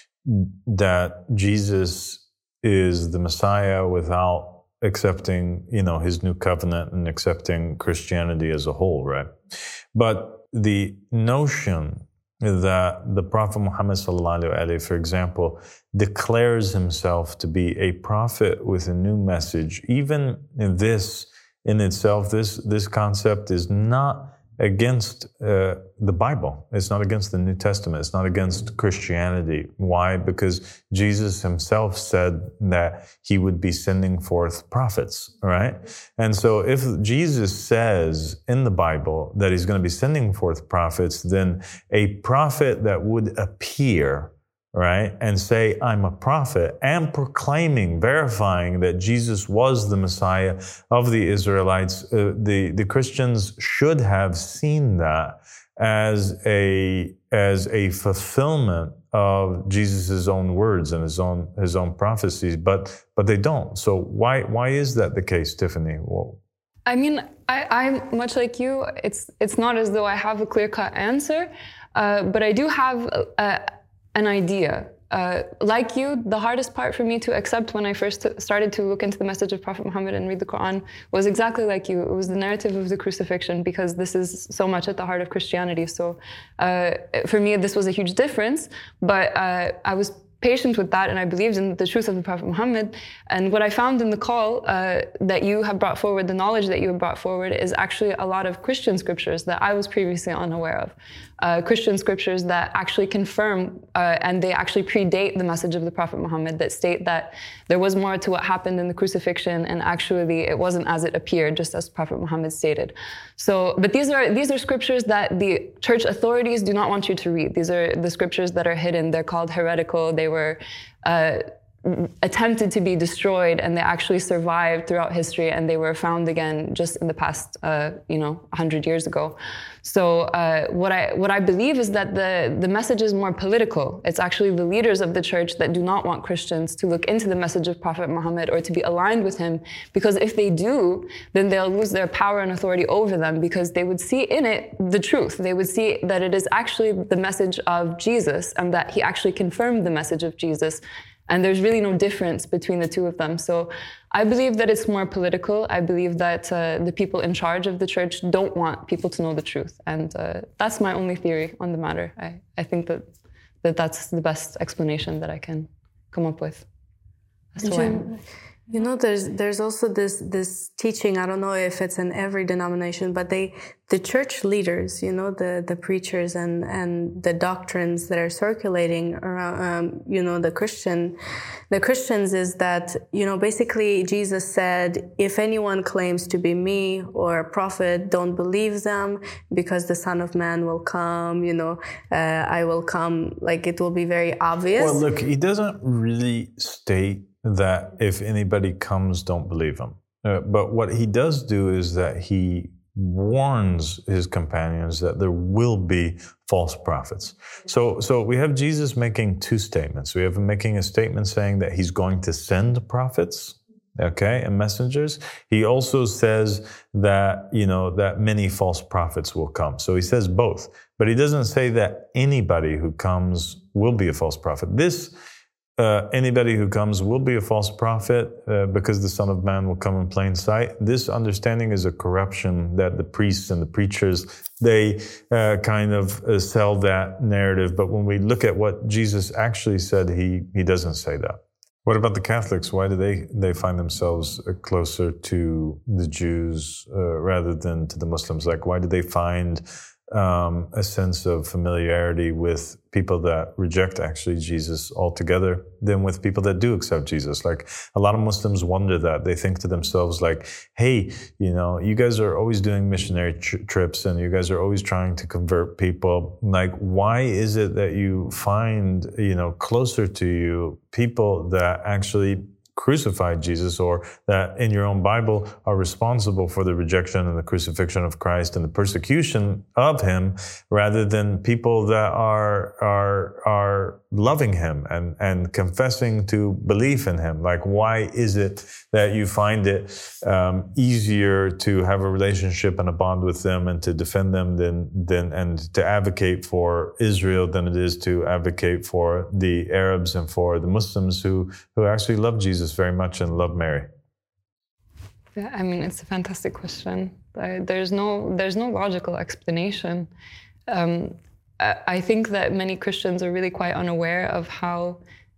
that Jesus is the Messiah without accepting, you know, his new covenant and accepting Christianity as a whole, right? But the notion that the Prophet Muhammad sallallahu alaihi wasallam, for example, declares himself to be a prophet with a new message, even in this in itself, this this concept is not against uh, the Bible. It's not against the New Testament. It's not against Christianity. Why? Because Jesus himself said that he would be sending forth prophets, right? And so if Jesus says in the Bible that he's going to be sending forth prophets, then a prophet that would appear, right, and say, I'm a prophet, and proclaiming, verifying that Jesus was the Messiah of the Israelites, uh, the, the Christians should have seen that as a, as a fulfillment of Jesus' own words and his own, his own prophecies, but, but they don't. So why, why is that the case, Tiffany? Well, I mean, I, I'm much like you. It's, it's not as though I have a clear-cut answer, uh, but I do have a, a an idea. Uh, like you, the hardest part for me to accept when I first t- started to look into the message of Prophet Muhammad and read the Quran was exactly like you. It was the narrative of the crucifixion, because this is so much at the heart of Christianity. So uh, for me, this was a huge difference, but uh, I was patient with that, and I believed in the truth of the Prophet Muhammad. And what I found in the call uh, that you have brought forward, the knowledge that you have brought forward, is actually a lot of Christian scriptures that I was previously unaware of. Uh, Christian scriptures that actually confirm, uh, and they actually predate the message of the Prophet Muhammad, that state that there was more to what happened in the crucifixion, and actually it wasn't as it appeared, just as Prophet Muhammad stated. So, but these are these are scriptures that the church authorities do not want you to read. These are the scriptures that are hidden. They're called heretical. They were uh, attempted to be destroyed, and they actually survived throughout history, and they were found again just in the past, uh, you know, one hundred years ago. So uh, what I what I believe is that the, the message is more political. It's actually the leaders of the church that do not want Christians to look into the message of Prophet Muhammad or to be aligned with him, because if they do, then they'll lose their power and authority over them, because they would see in it the truth. They would see that it is actually the message of Jesus, and that he actually confirmed the message of Jesus. And there's really no difference between the two of them. So I believe that it's more political. I believe that uh, the people in charge of the church don't want people to know the truth. And uh, that's my only theory on the matter. I, I think that, that that's the best explanation that I can come up with. That's why I'm... You know, there's there's also this this teaching. I don't know if it's in every denomination, but they the church leaders, you know, the the preachers and and the doctrines that are circulating around, um, you know, the Christian, the Christians is that, you know, basically Jesus said, if anyone claims to be me or a prophet, don't believe them, because the Son of Man will come. You know, uh, I will come. Like, it will be very obvious. Well, look, he doesn't really state that if anybody comes, don't believe him. Uh, but what he does do is that he warns his companions that there will be false prophets. So, so we have Jesus making two statements. We have him making a statement saying that he's going to send prophets, okay, and messengers. He also says that, you know, that many false prophets will come. So he says both, but he doesn't say that anybody who comes will be a false prophet. This Uh, anybody who comes will be a false prophet uh, because the Son of Man will come in plain sight. This understanding is a corruption that the priests and the preachers, they uh, kind of uh, sell that narrative. But when we look at what Jesus actually said, he, he doesn't say that. What about the Catholics? Why do they, they find themselves uh, closer to the Jews uh, rather than to the Muslims? Like, why do they find Um, a sense of familiarity with people that reject actually Jesus altogether than with people that do accept Jesus? Like, a lot of Muslims wonder that. They think to themselves like, hey, you know, you guys are always doing missionary tr- trips and you guys are always trying to convert people. Like, why is it that you find, you know, closer to you people that actually crucified Jesus, or that in your own Bible are responsible for the rejection and the crucifixion of Christ and the persecution of him, rather than people that are are are loving him and and confessing to belief in him? Like, why is it that you find it um, easier to have a relationship and a bond with them and to defend them than than and to advocate for Israel than it is to advocate for the Arabs and for the Muslims who who actually love Jesus very much and love Mary? Yeah, I mean, it's a fantastic question. Uh, there's no there's no logical explanation. Um, I, I think that many Christians are really quite unaware of how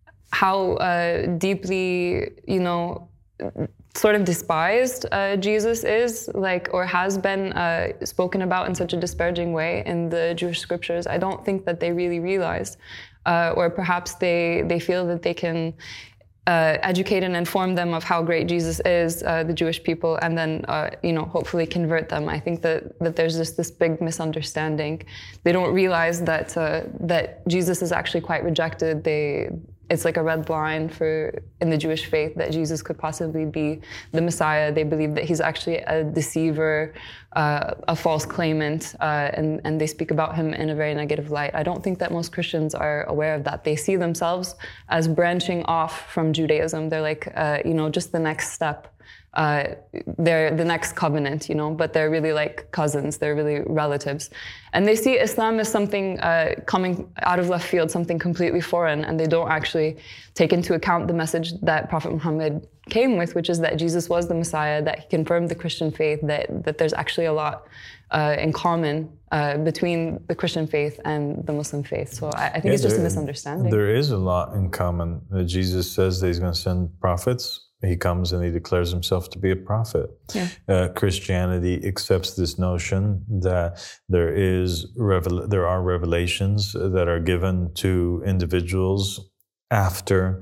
how uh, deeply, you know, sort of despised uh, Jesus is, like, or has been uh, spoken about in such a disparaging way in the Jewish scriptures. I don't think that they really realize, uh, or perhaps they they feel that they can Uh, educate and inform them of how great Jesus is, uh, the Jewish people, and then, uh, you know, hopefully convert them. I think that, that there's just this big misunderstanding. They don't realize that uh, that Jesus is actually quite rejected. They It's like a red line for in the Jewish faith that Jesus could possibly be the Messiah. They believe that he's actually a deceiver, uh, a false claimant, uh, and, and they speak about him in a very negative light. I don't think that most Christians are aware of that. They see themselves as branching off from Judaism. They're like, uh, you know, just the next step. Uh, they're the next covenant, you know, but they're really like cousins. They're really relatives. And they see Islam as something uh, coming out of left field, something completely foreign, and they don't actually take into account the message that Prophet Muhammad came with, which is that Jesus was the Messiah, that he confirmed the Christian faith, that, that there's actually a lot uh, in common uh, between the Christian faith and the Muslim faith. So I, I think yeah, it's just there, a misunderstanding. There is a lot in common. Jesus says that he's going to send prophets. He comes and he declares himself to be a prophet. Yeah. Uh, Christianity accepts this notion that there is revel- there are revelations that are given to individuals after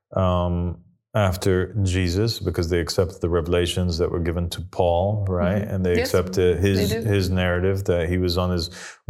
um, after Jesus, because they accept the revelations that were given to Paul, right? Mm-hmm. And they yes, accept uh, his his narrative that he was on his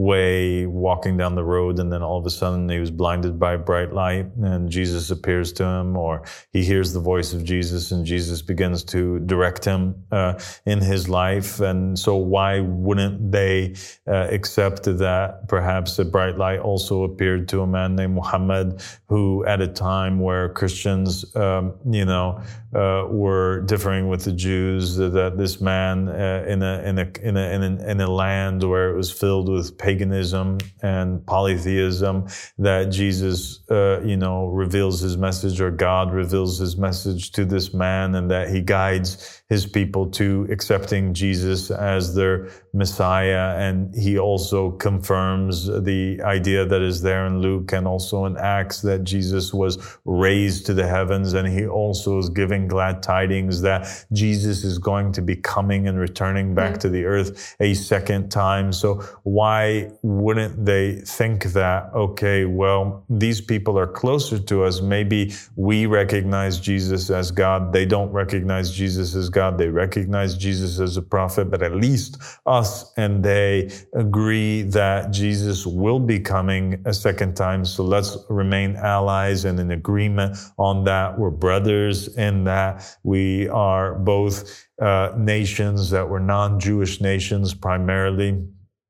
way walking down the road, and then all of a sudden he was blinded by bright light, and Jesus appears to him, or he hears the voice of Jesus, and Jesus begins to direct him uh, in his life. And so why wouldn't they uh, accept that perhaps a bright light also appeared to a man named Muhammad, who at a time where Christians um, you know, uh, were differing with the Jews, that this man uh, in a in a in a in a in a land where it was filled with paganism and polytheism, that Jesus, uh, you know, reveals his message, or God reveals his message to this man, and that he guides his people to accepting Jesus as their Messiah. And he also confirms the idea that is there in Luke and also in Acts, that Jesus was raised to the heavens, and he also is giving glad tidings that Jesus is going to be coming and returning back mm-hmm. to the earth a second time. So why wouldn't they think that, okay, well, these people are closer to us. Maybe we recognize Jesus as God. They don't recognize Jesus as God. They recognize Jesus as a prophet, but at least us and they agree that Jesus will be coming a second time. So let's remain allies and in agreement on that. We're brothers brothers in that we are both uh, nations that were non-Jewish nations primarily.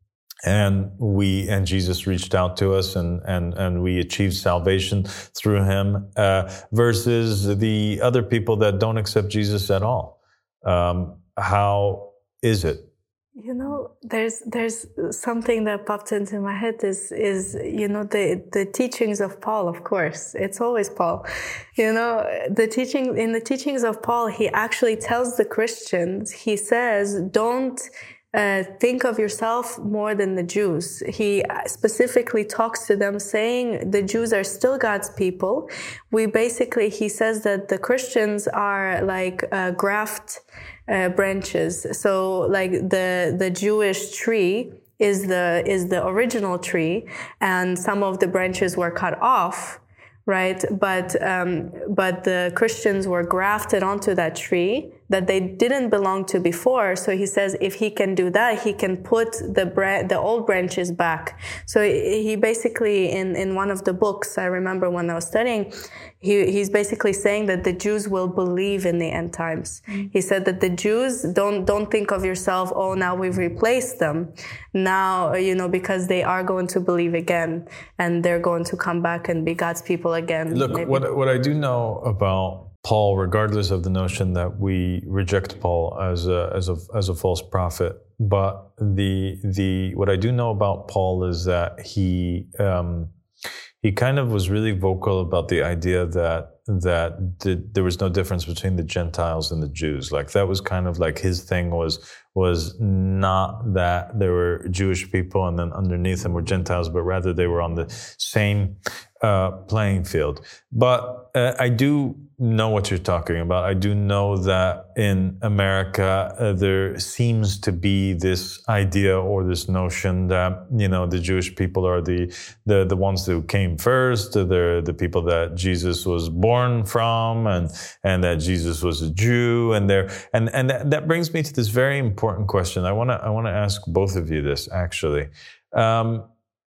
And we and Jesus reached out to us, and and and we achieved salvation through him. Uh, versus the other people that don't accept Jesus at all. Um, how is it? You know, there's there's something that popped into my head is is you know the the teachings of Paul. Of course, it's always Paul. You know, the teaching in the teachings of Paul, he actually tells the Christians. He says, don't. Uh, think of yourself more than the Jews. He specifically talks to them saying the Jews are still God's people. We basically, he says that the Christians are like uh, graft uh, branches. So like the, the Jewish tree is the, is the original tree, and some of the branches were cut off. Right, but um, but the Christians were grafted onto that tree that they didn't belong to before. So he says if he can do that, he can put the bra- the old branches back. So he basically, in, in one of the books, I remember when I was studying, he he's basically saying that the Jews will believe in the end times. Mm-hmm. He said that the Jews, don't don't think of yourself, oh, now we've replaced them. Now, you know, because they are going to believe again, and they're going to come back and be God's people again. Look, maybe. what what I do know about Paul, regardless of the notion that we reject Paul as a as a as a false prophet, but the the what I do know about Paul is that he um, he kind of was really vocal about the idea that that the, there was no difference between the Gentiles and the Jews. Like that was kind of like his thing was was not that there were Jewish people and then underneath them were Gentiles, but rather they were on the same uh, playing field. But uh, I do know what you're talking about. I do know that in America uh, there seems to be this idea or this notion that, you know, the Jewish people are the the, the ones who came first. They're the people that Jesus was born from, and and that Jesus was a Jew, and there and and that, that brings me to this very important question. I want to I want to ask both of you this actually. Um,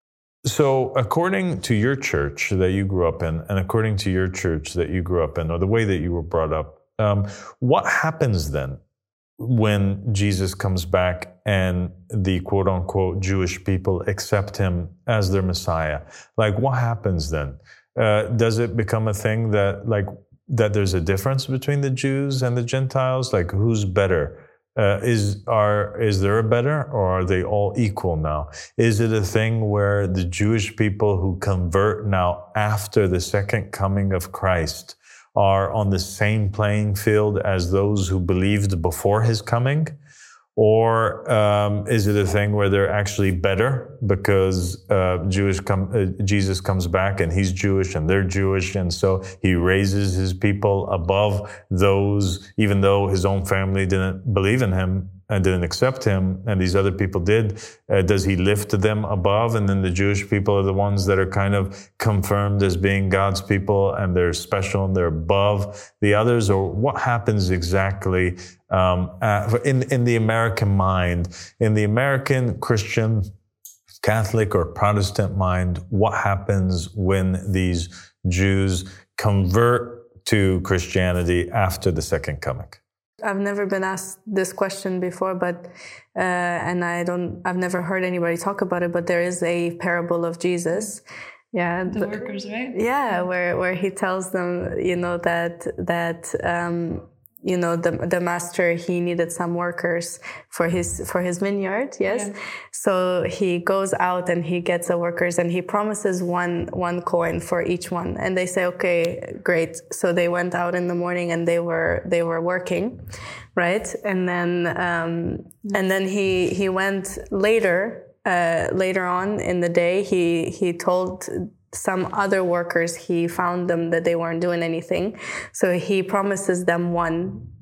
So according to your church that you grew up in, and according to your church that you grew up in, or the way that you were brought up, um, what happens then when Jesus comes back and the quote-unquote Jewish people accept him as their Messiah? Like, what happens then? Uh, does it become a thing that, like, that there's a difference between the Jews and the Gentiles? Like, who's better? Uh, is are is there a better, or are they all equal now? Is it a thing where the Jewish people who convert now after the second coming of Christ are on the same playing field as those who believed before his coming? Or um, is it a thing where they're actually better because uh, Jewish com- uh, Jesus comes back and he's Jewish and they're Jewish, and so he raises his people above those, even though his own family didn't believe in him and didn't accept him, and these other people did? Uh, does he lift them above, and then the Jewish people are the ones that are kind of confirmed as being God's people, and they're special and they're above the others? Or what happens exactly um, uh, in in the American mind, in the American Christian, Catholic, or Protestant mind? What happens when these Jews convert to Christianity after the second coming? I've never been asked this question before, but uh, and I don't. I've never heard anybody talk about it. But there is a parable of Jesus, yeah, the, the workers, right? Yeah, where where he tells them, you know, that that um, you know the the master, he needed some workers for his for his vineyard. Yes, yeah. So he goes out and he gets the workers, and he promises one one coin for each one, and they say, okay, great. So they went out in the morning and they were they were working, right? And then um, and then he he went later uh, later on in the day. He he told some other workers, he found them that they weren't doing anything. So he promises them one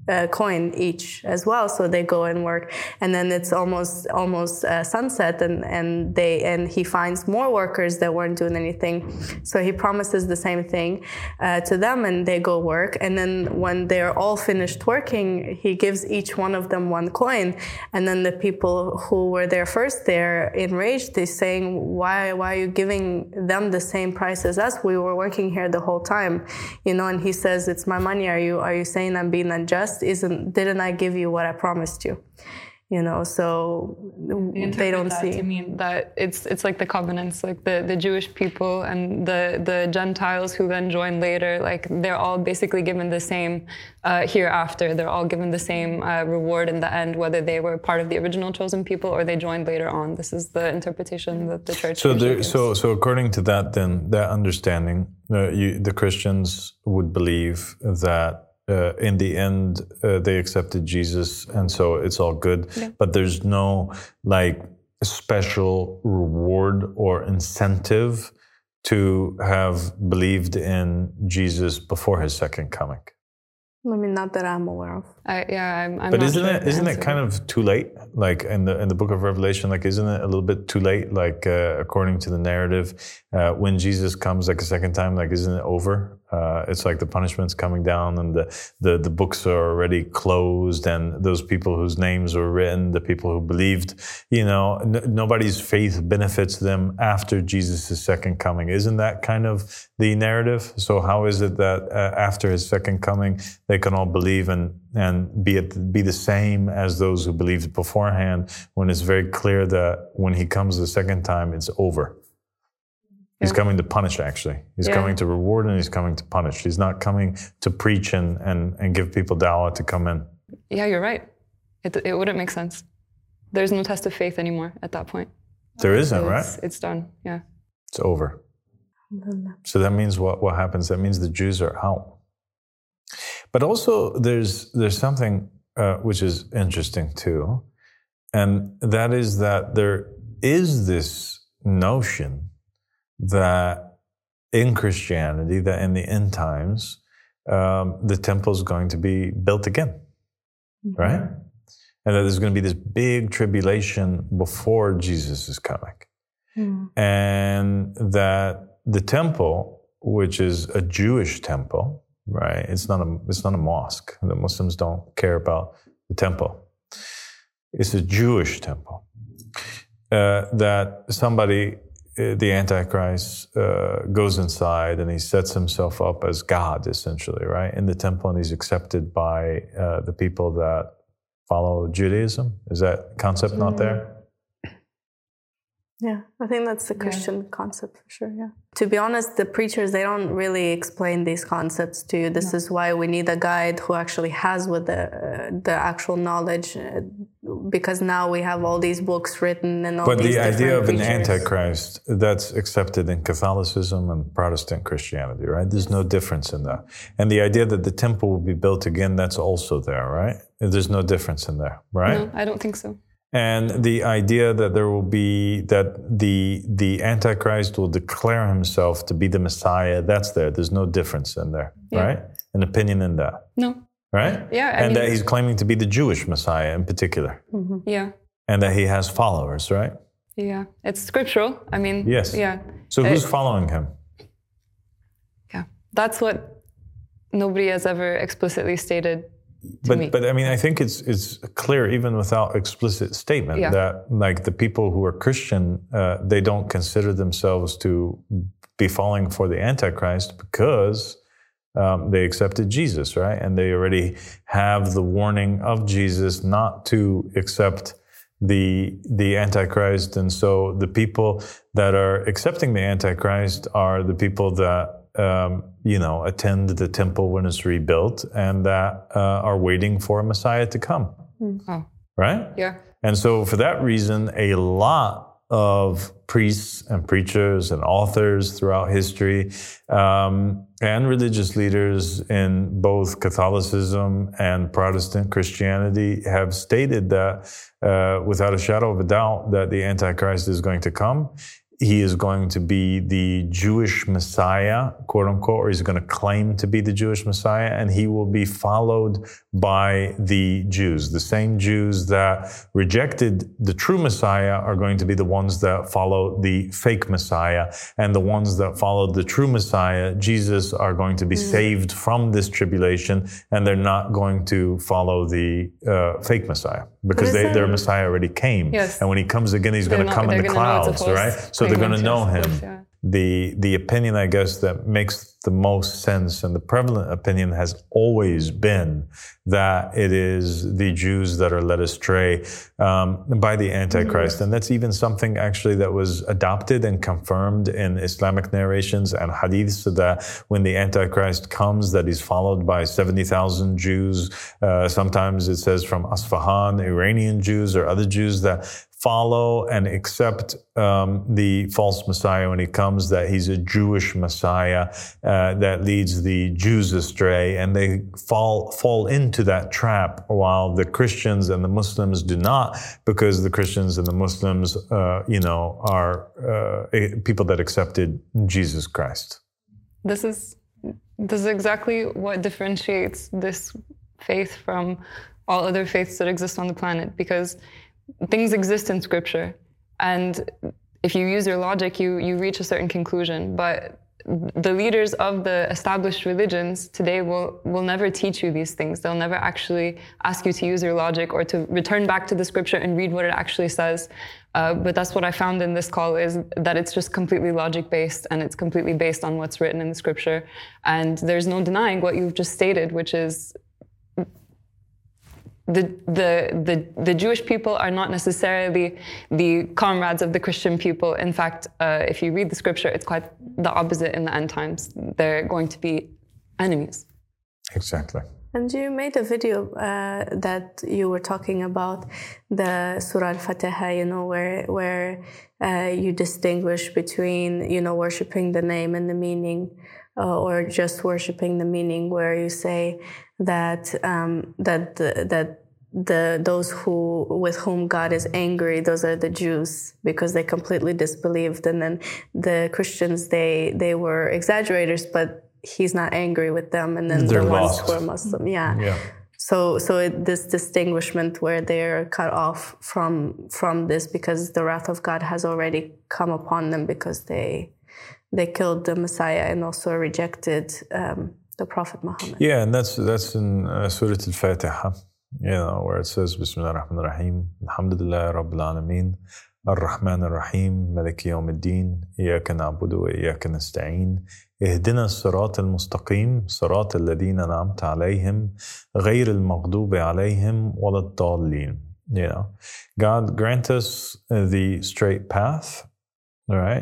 uh, coin each as well. So they go and work, and then it's almost almost uh, sunset, and and they and he finds more workers that weren't doing anything. So he promises the same thing uh, to them, and they go work. And then when they're all finished working, he gives each one of them one coin. And then the people who were there first, they're enraged. They're saying, "Why why are you giving them the same price as us? We were working here the whole time, you know." And he says, "It's my money. Are you are you saying I'm being unjust? Isn't didn't I give you what I promised you?" You know, so they, they don't that see. To mean that it's it's like the covenants, like the, the Jewish people and the, the Gentiles who then join later, like they're all basically given the same uh, hereafter. They're all given the same uh, reward in the end, whether they were part of the original chosen people or they joined later on. This is the interpretation that the church. So, there, gives. so, so according to that, then that understanding, uh, you, the Christians would believe that. Uh, in the end, uh, they accepted Jesus, and so it's all good. Yeah. But there's no like special reward or incentive to have believed in Jesus before his second coming. I mean, not that I'm aware of. I, yeah, I'm. I'm but not isn't sure it isn't it kind of too late? Like in the in the book of Revelation, like isn't it a little bit too late? Like uh, according to the narrative, uh, when Jesus comes like a second time, like isn't it over? Uh, it's like the punishment's coming down, and the, the the books are already closed, and those people whose names were written, the people who believed, you know, n- nobody's faith benefits them after Jesus' second coming. Isn't that kind of the narrative? So how is it that uh, after his second coming, they can all believe and and be at, be the same as those who believed beforehand, when it's very clear that when he comes the second time, it's over? He's yeah. coming to punish, actually. He's yeah. coming to reward and he's coming to punish. He's not coming to preach and, and, and give people dawah to come in. Yeah, you're right. It it wouldn't make sense. There's no test of faith anymore at that point. There isn't, so right? It's, it's done, yeah. It's over. So that means what, what happens? That means the Jews are out. But also there's there's something uh, which is interesting too, and that is that there is this notion that in Christianity, that in the end times, um, the temple is going to be built again, mm-hmm. right? And that there's going to be this big tribulation before Jesus is coming. Mm. And that the temple, which is a Jewish temple, right? It's not a it's not a mosque. The Muslims don't care about the temple. It's a Jewish temple. Uh, that somebody, the Antichrist, uh, goes inside and he sets himself up as God, essentially, right? In the temple, and he's accepted by uh, the people that follow Judaism. Is that concept not there? Yeah, I think that's the Christian yeah. concept for sure, yeah. To be honest, the preachers, they don't really explain these concepts to you. This no. is why we need a guide who actually has with the uh, the actual knowledge, uh, because now we have all these books written and all but these the idea of preachers. An Antichrist, that's accepted in Catholicism and Protestant Christianity, right? There's no difference in that. And the idea that the temple will be built again, that's also there, right? There's no difference in there, right? No, I don't think so. And the idea that there will be, that the the Antichrist will declare himself to be the Messiah, that's there. There's no difference in there, yeah. right? An opinion in that. No. Right? Yeah. I and mean, that he's claiming to be the Jewish Messiah in particular. Mm-hmm. Yeah. And that he has followers, right? Yeah. It's scriptural. I mean, yes. Yeah. So who's it, following him? Yeah. That's what nobody has ever explicitly stated. But me. but I mean, I think it's it's clear even without explicit statement yeah. that like the people who are Christian, uh, they don't consider themselves to be falling for the Antichrist because um, they accepted Jesus, right? And they already have the warning of Jesus not to accept the the Antichrist. And so the people that are accepting the Antichrist are the people that Um, you know, attend the temple when it's rebuilt and that uh, are waiting for a Messiah to come. Oh. Right? Yeah. And so for that reason, a lot of priests and preachers and authors throughout history um, and religious leaders in both Catholicism and Protestant Christianity have stated that uh, without a shadow of a doubt that the Antichrist is going to come. he is going to be the Jewish Messiah, quote unquote, or he's going to claim to be the Jewish Messiah, and he will be followed by the Jews. The same Jews that rejected the true Messiah are going to be the ones that follow the fake Messiah, and the ones that followed the true Messiah, Jesus, are going to be mm. saved from this tribulation, and they're not going to follow the uh, fake Messiah, because they, their Messiah already came. Yes. And when he comes again, he's going to come in the clouds, right? So they're going to know him. Course, yeah. The the opinion, I guess, that makes the most sense, and the prevalent opinion has always been that it is the Jews that are led astray um, by the Antichrist. Mm-hmm. And that's even something actually that was adopted and confirmed in Islamic narrations and hadiths, so that when the Antichrist comes, that he's followed by seventy thousand Jews. Uh, sometimes it says from Asfahan, Iranian Jews or other Jews that follow and accept um, the false Messiah when he comes, that he's a Jewish Messiah uh, that leads the Jews astray, and they fall fall into that trap, while the Christians and the Muslims do not, because the Christians and the Muslims, uh, you know, are uh, people that accepted Jesus Christ. This is this is exactly what differentiates this faith from all other faiths that exist on the planet, because things exist in Scripture, and if you use your logic, you you reach a certain conclusion. But the leaders of the established religions today will will never teach you these things. They'll never actually ask you to use your logic or to return back to the Scripture and read what it actually says. Uh, but that's what I found in this call, is that it's just completely logic-based, and it's completely based on what's written in the Scripture. And there's no denying what you've just stated, which is The, the the the Jewish people are not necessarily the comrades of the Christian people. In fact, uh, if you read the Scripture, it's quite the opposite in the end times. They're going to be enemies. Exactly. And you made a video uh, that you were talking about the Surah Al-Fatiha, you know, where where uh, you distinguish between, you know, worshiping the name and the meaning, uh, or just worshiping the meaning, where you say that um, that the, that the those who with whom God is angry, those are the Jews, because they completely disbelieved, and then the Christians, they they were exaggerators, but He's not angry with them, and then They're the ones lost. who are Muslim, yeah. Yeah. So so it, this distinguishment where they're cut off from from this, because the wrath of God has already come upon them, because they they killed the Messiah and also rejected um, the Prophet Muhammad. Yeah, and that's that's in uh, Surah Al-Fatiha, you know, where it says, Bismillah ar-Rahman ar-Rahim, Alhamdulillah Rabbil Alameen, Ar-Rahman ar-Rahim, Maliki Yawm ad-Din, Iyaka na'budu wa iyaka nasta'een, Ihdina as-sirat al-mustaqim, sirat alladhina an'amta alayhim, ghayr al-maghdubi alayhim, walad-dallin. You know, God grant us the straight path, all right?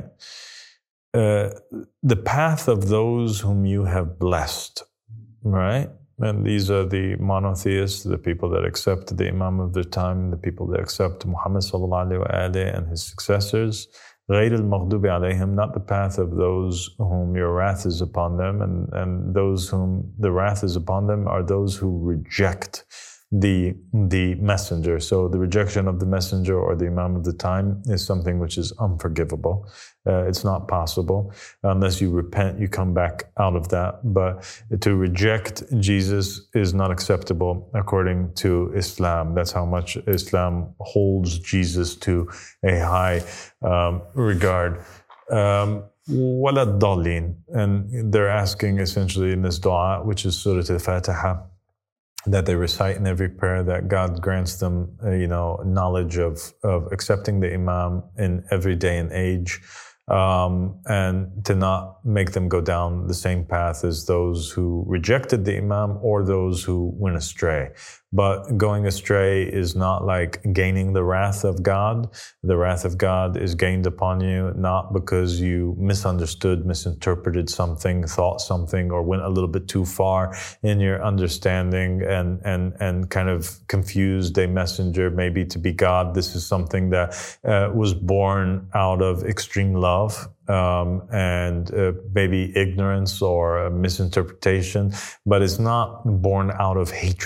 Uh, the path of those whom you have blessed, right? And these are the monotheists, the people that accept the Imam of their time, the people that accept Muhammad sallallahu alaihi wa alihi and his successors. غَيْرِ الْمَغْضُوبِ عَلَيْهِمْ, not the path of those whom your wrath is upon them, and, and those whom the wrath is upon them are those who reject the the messenger. So the rejection of the messenger or the Imam of the time is something which is unforgivable. Uh, it's not possible unless you repent, you come back out of that. But to reject Jesus is not acceptable according to Islam. That's how much Islam holds Jesus to a high um, regard. Um, Walad Dalin, and they're asking essentially in this dua, which is Surah Al-Fatiha, that they recite in every prayer, that God grants them, uh, you know, knowledge of, of accepting the Imam in every day and age, um, and to not make them go down the same path as those who rejected the Imam or those who went astray. But going astray is not like gaining the wrath of God. The wrath of God is gained upon you not because you misunderstood, misinterpreted something, thought something, or went a little bit too far in your understanding and and and kind of confused a messenger maybe to be God. This is something that uh, was born out of extreme love. Um, and uh, maybe ignorance or a misinterpretation, but it's not born out of hatred.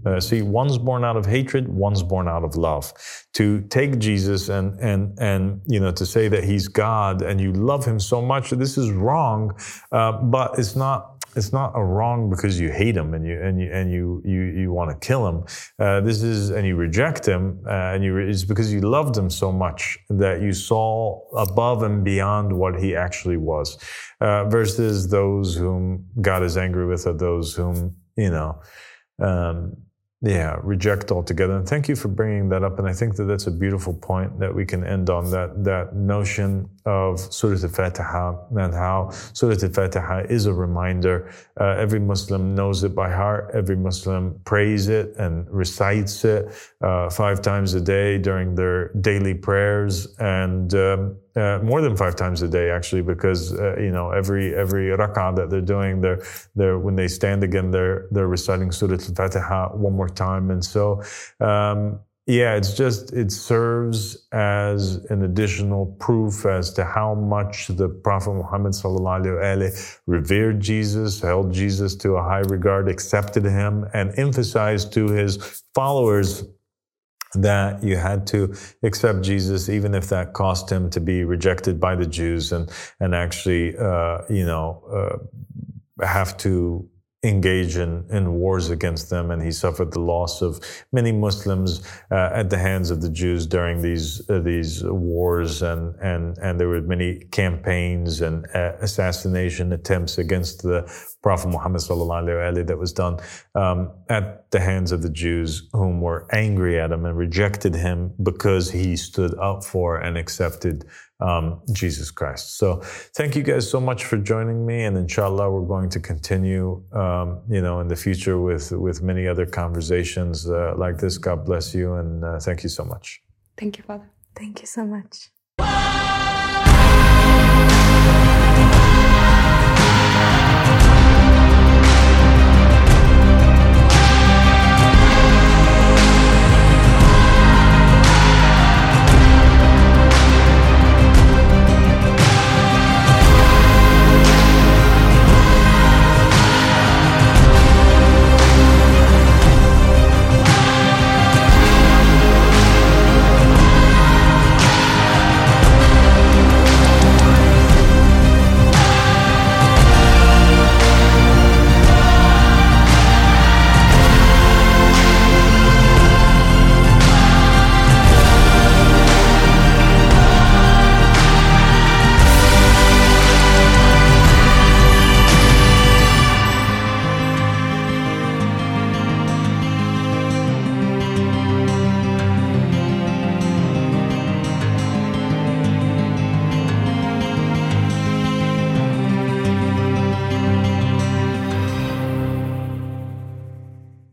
Uh, see, one's born out of hatred, one's born out of love. To take Jesus and and and you know to say that he's God and you love him so much, this is wrong. Uh, but it's not it's not a wrong because you hate him and you and you and you you you want to kill him. Uh, this is and you reject him uh, and you it's because you loved him so much that you saw above and beyond what he actually was. Uh, versus those whom God is angry with are those whom you know. Um, Yeah, reject altogether. And thank you for bringing that up. And I think that that's a beautiful point that we can end on, that that notion of Surah Al-Fatiha and how Surah Al-Fatiha is a reminder. Uh, every Muslim knows it by heart. Every Muslim prays it and recites it uh, five times a day during their daily prayers, and um, uh, more than five times a day, actually, because uh, you know every every rak'ah that they're doing, they're they're when they stand again, they're they're reciting Surah Al-Fatiha one more time. And so, um, yeah, it's just, it serves as an additional proof as to how much the Prophet Muhammad sallallahu alaihi wasallam revered Jesus, held Jesus to a high regard, accepted him, and emphasized to his followers that you had to accept Jesus, even if that cost him to be rejected by the Jews and, and actually, uh, you know, uh, have to engage in, in wars against them, and he suffered the loss of many Muslims uh, at the hands of the Jews during these uh, these wars, and and and there were many campaigns and uh, assassination attempts against the Prophet Muhammad sallallahu alaihi wasallam that was done um, at the hands of the Jews, whom were angry at him and rejected him because he stood up for and accepted Um, Jesus Christ. So thank you guys so much for joining me, and inshallah we're going to continue, um, you know, in the future with with many other conversations uh, like this. God bless you, and uh, thank you so much. Thank you, Father. Thank you so much.